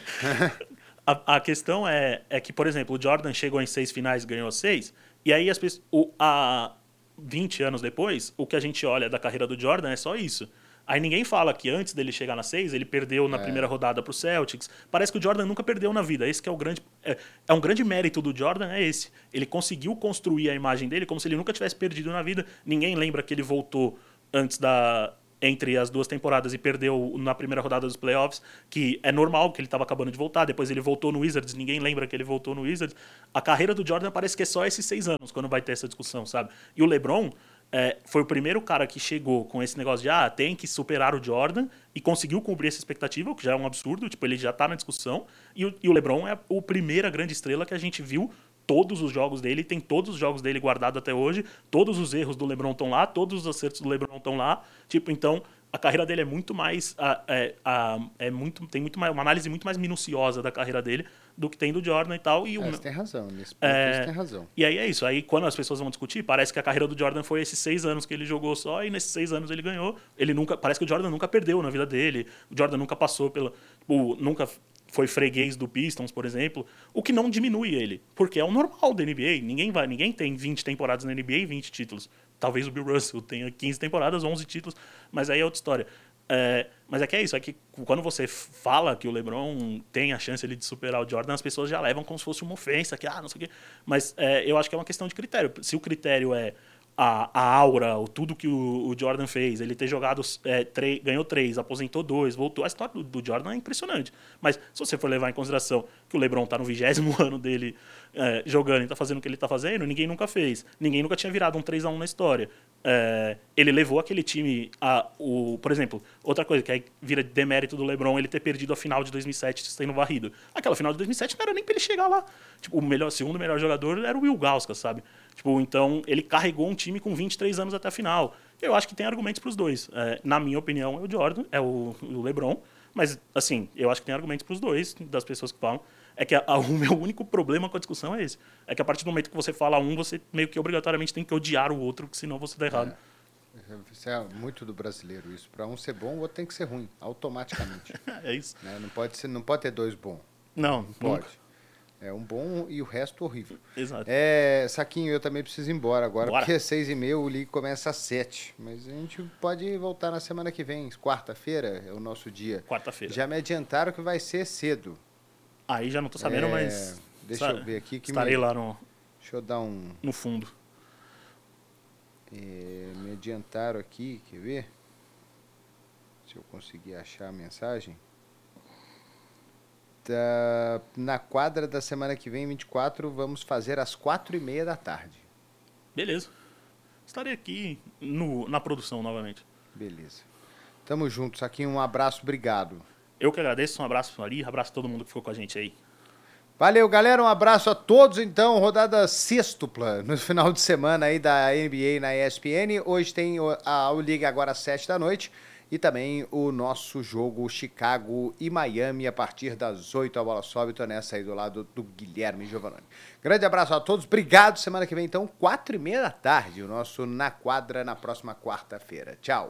a, a questão é, é que, por exemplo, o Jordan chegou em seis finais e ganhou seis, e aí as pessoas, o, há vinte anos depois, o que a gente olha da carreira do Jordan é só isso. Aí ninguém fala que antes dele chegar na seis, ele perdeu na É. primeira rodada pro Celtics. Parece que o Jordan nunca perdeu na vida. Esse que é o grande... É, é um grande mérito do Jordan, é esse. Ele conseguiu construir a imagem dele como se ele nunca tivesse perdido na vida. Ninguém lembra que ele voltou antes da... entre as duas temporadas e perdeu na primeira rodada dos playoffs, que é normal, que ele estava acabando de voltar. Depois ele voltou no Wizards, ninguém lembra que ele voltou no Wizards. A carreira do Jordan parece que é só esses seis anos, quando vai ter essa discussão, sabe? E o LeBron... É, foi o primeiro cara que chegou com esse negócio de ah, tem que superar o Jordan e conseguiu cumprir essa expectativa, o que já é um absurdo, tipo, ele já tá na discussão, e o, e o LeBron é a primeira grande estrela que a gente viu todos os jogos dele, tem todos os jogos dele guardados até hoje, todos os erros do LeBron estão lá, todos os acertos do LeBron estão lá, tipo, então a carreira dele é muito mais a, é, a, é muito, tem muito mais, uma análise muito mais minuciosa da carreira dele do que tem do Jordan e tal, e o, É, você tem razão, nesse ponto É, você tem razão. e aí é isso. Aí quando as pessoas vão discutir, parece que a carreira do Jordan foi esses seis anos que ele jogou só, e nesses seis anos ele ganhou. Ele nunca, parece que o Jordan nunca perdeu na vida dele. O Jordan nunca passou pela, tipo, nunca foi freguês do Pistons, por exemplo, o que não diminui ele, porque é o normal da N B A. Ninguém vai, ninguém tem vinte temporadas na N B A e vinte títulos. talvez o Bill Russell tenha quinze temporadas, onze títulos, mas aí é outra história. É, mas é que é isso, é que quando você fala que o LeBron tem a chance ali de superar o Jordan, as pessoas já levam como se fosse uma ofensa, que ah, não sei o quê. Mas é, eu acho que é uma questão de critério. Se o critério é a, a aura, o tudo que o, o Jordan fez, ele ter jogado, é, três, ganhou três, aposentou dois, voltou, a história do, do Jordan é impressionante. Mas se você for levar em consideração que o LeBron está no vigésimo ano dele é, jogando e está fazendo o que ele está fazendo, ninguém nunca fez. Ninguém nunca tinha virado um três a um na história. É, ele levou aquele time a, o, por exemplo, outra coisa que aí vira demérito do LeBron, ele ter perdido a final de dois mil e sete tendo varrido. Aquela final de dois mil e sete não era nem pra ele chegar lá. Tipo, o melhor, segundo melhor jogador era o Will Gauskas, sabe? Tipo, então ele carregou um time com vinte e três anos até a final. Eu acho que tem argumentos pros dois. É, na minha opinião, é o Jordan, é o, o LeBron, mas assim, eu acho que tem argumentos pros dois, das pessoas que falam. É que a, a, o meu único problema com a discussão é esse. É que a partir do momento que você fala um, você meio que obrigatoriamente tem que odiar o outro, porque senão você dá errado. É. Isso é muito do brasileiro, isso. Para um ser bom, o outro tem que ser ruim, automaticamente. É isso. Né? Não, pode ser, não pode ter dois bons. Não, não pode. É um bom e o resto horrível. Exato. É, Saquinho, eu também preciso ir embora agora, Bora. porque às seis e meia o League começa às sete. Mas a gente pode voltar na semana que vem. Quarta-feira é o nosso dia. Quarta-feira. Já me adiantaram que vai ser cedo. Aí já não tô sabendo, É, mas... Deixa eu ver aqui. Que Estarei me, lá no, Deixa eu dar um... no fundo. É, me adiantaram aqui, quer ver? Se eu conseguir achar a mensagem. Tá, na quadra da semana que vem, vinte e quatro, vamos fazer às quatro e meia da tarde. Beleza. Estarei aqui no, na produção novamente. Beleza. Tamo junto, Saquinho. Um abraço, obrigado. Eu que agradeço, um abraço ali, abraço a todo mundo que ficou com a gente aí. Valeu, galera. Um abraço a todos, então. Rodada sextupla no final de semana aí da N B A na E S P N. Hoje tem a Liga agora às sete da noite. E também o nosso jogo Chicago e Miami a partir das oito. A bola sobe. Tô nessa aí do lado do Guilherme Giovannoni. Grande abraço a todos. Obrigado. Semana que vem, então, quatro e meia da tarde. O nosso Na Quadra na próxima quarta-feira. Tchau.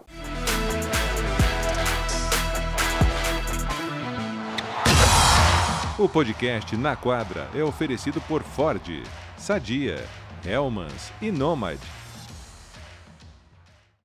O podcast Na Quadra é oferecido por Ford, Sadia, Hellmans e Nomad.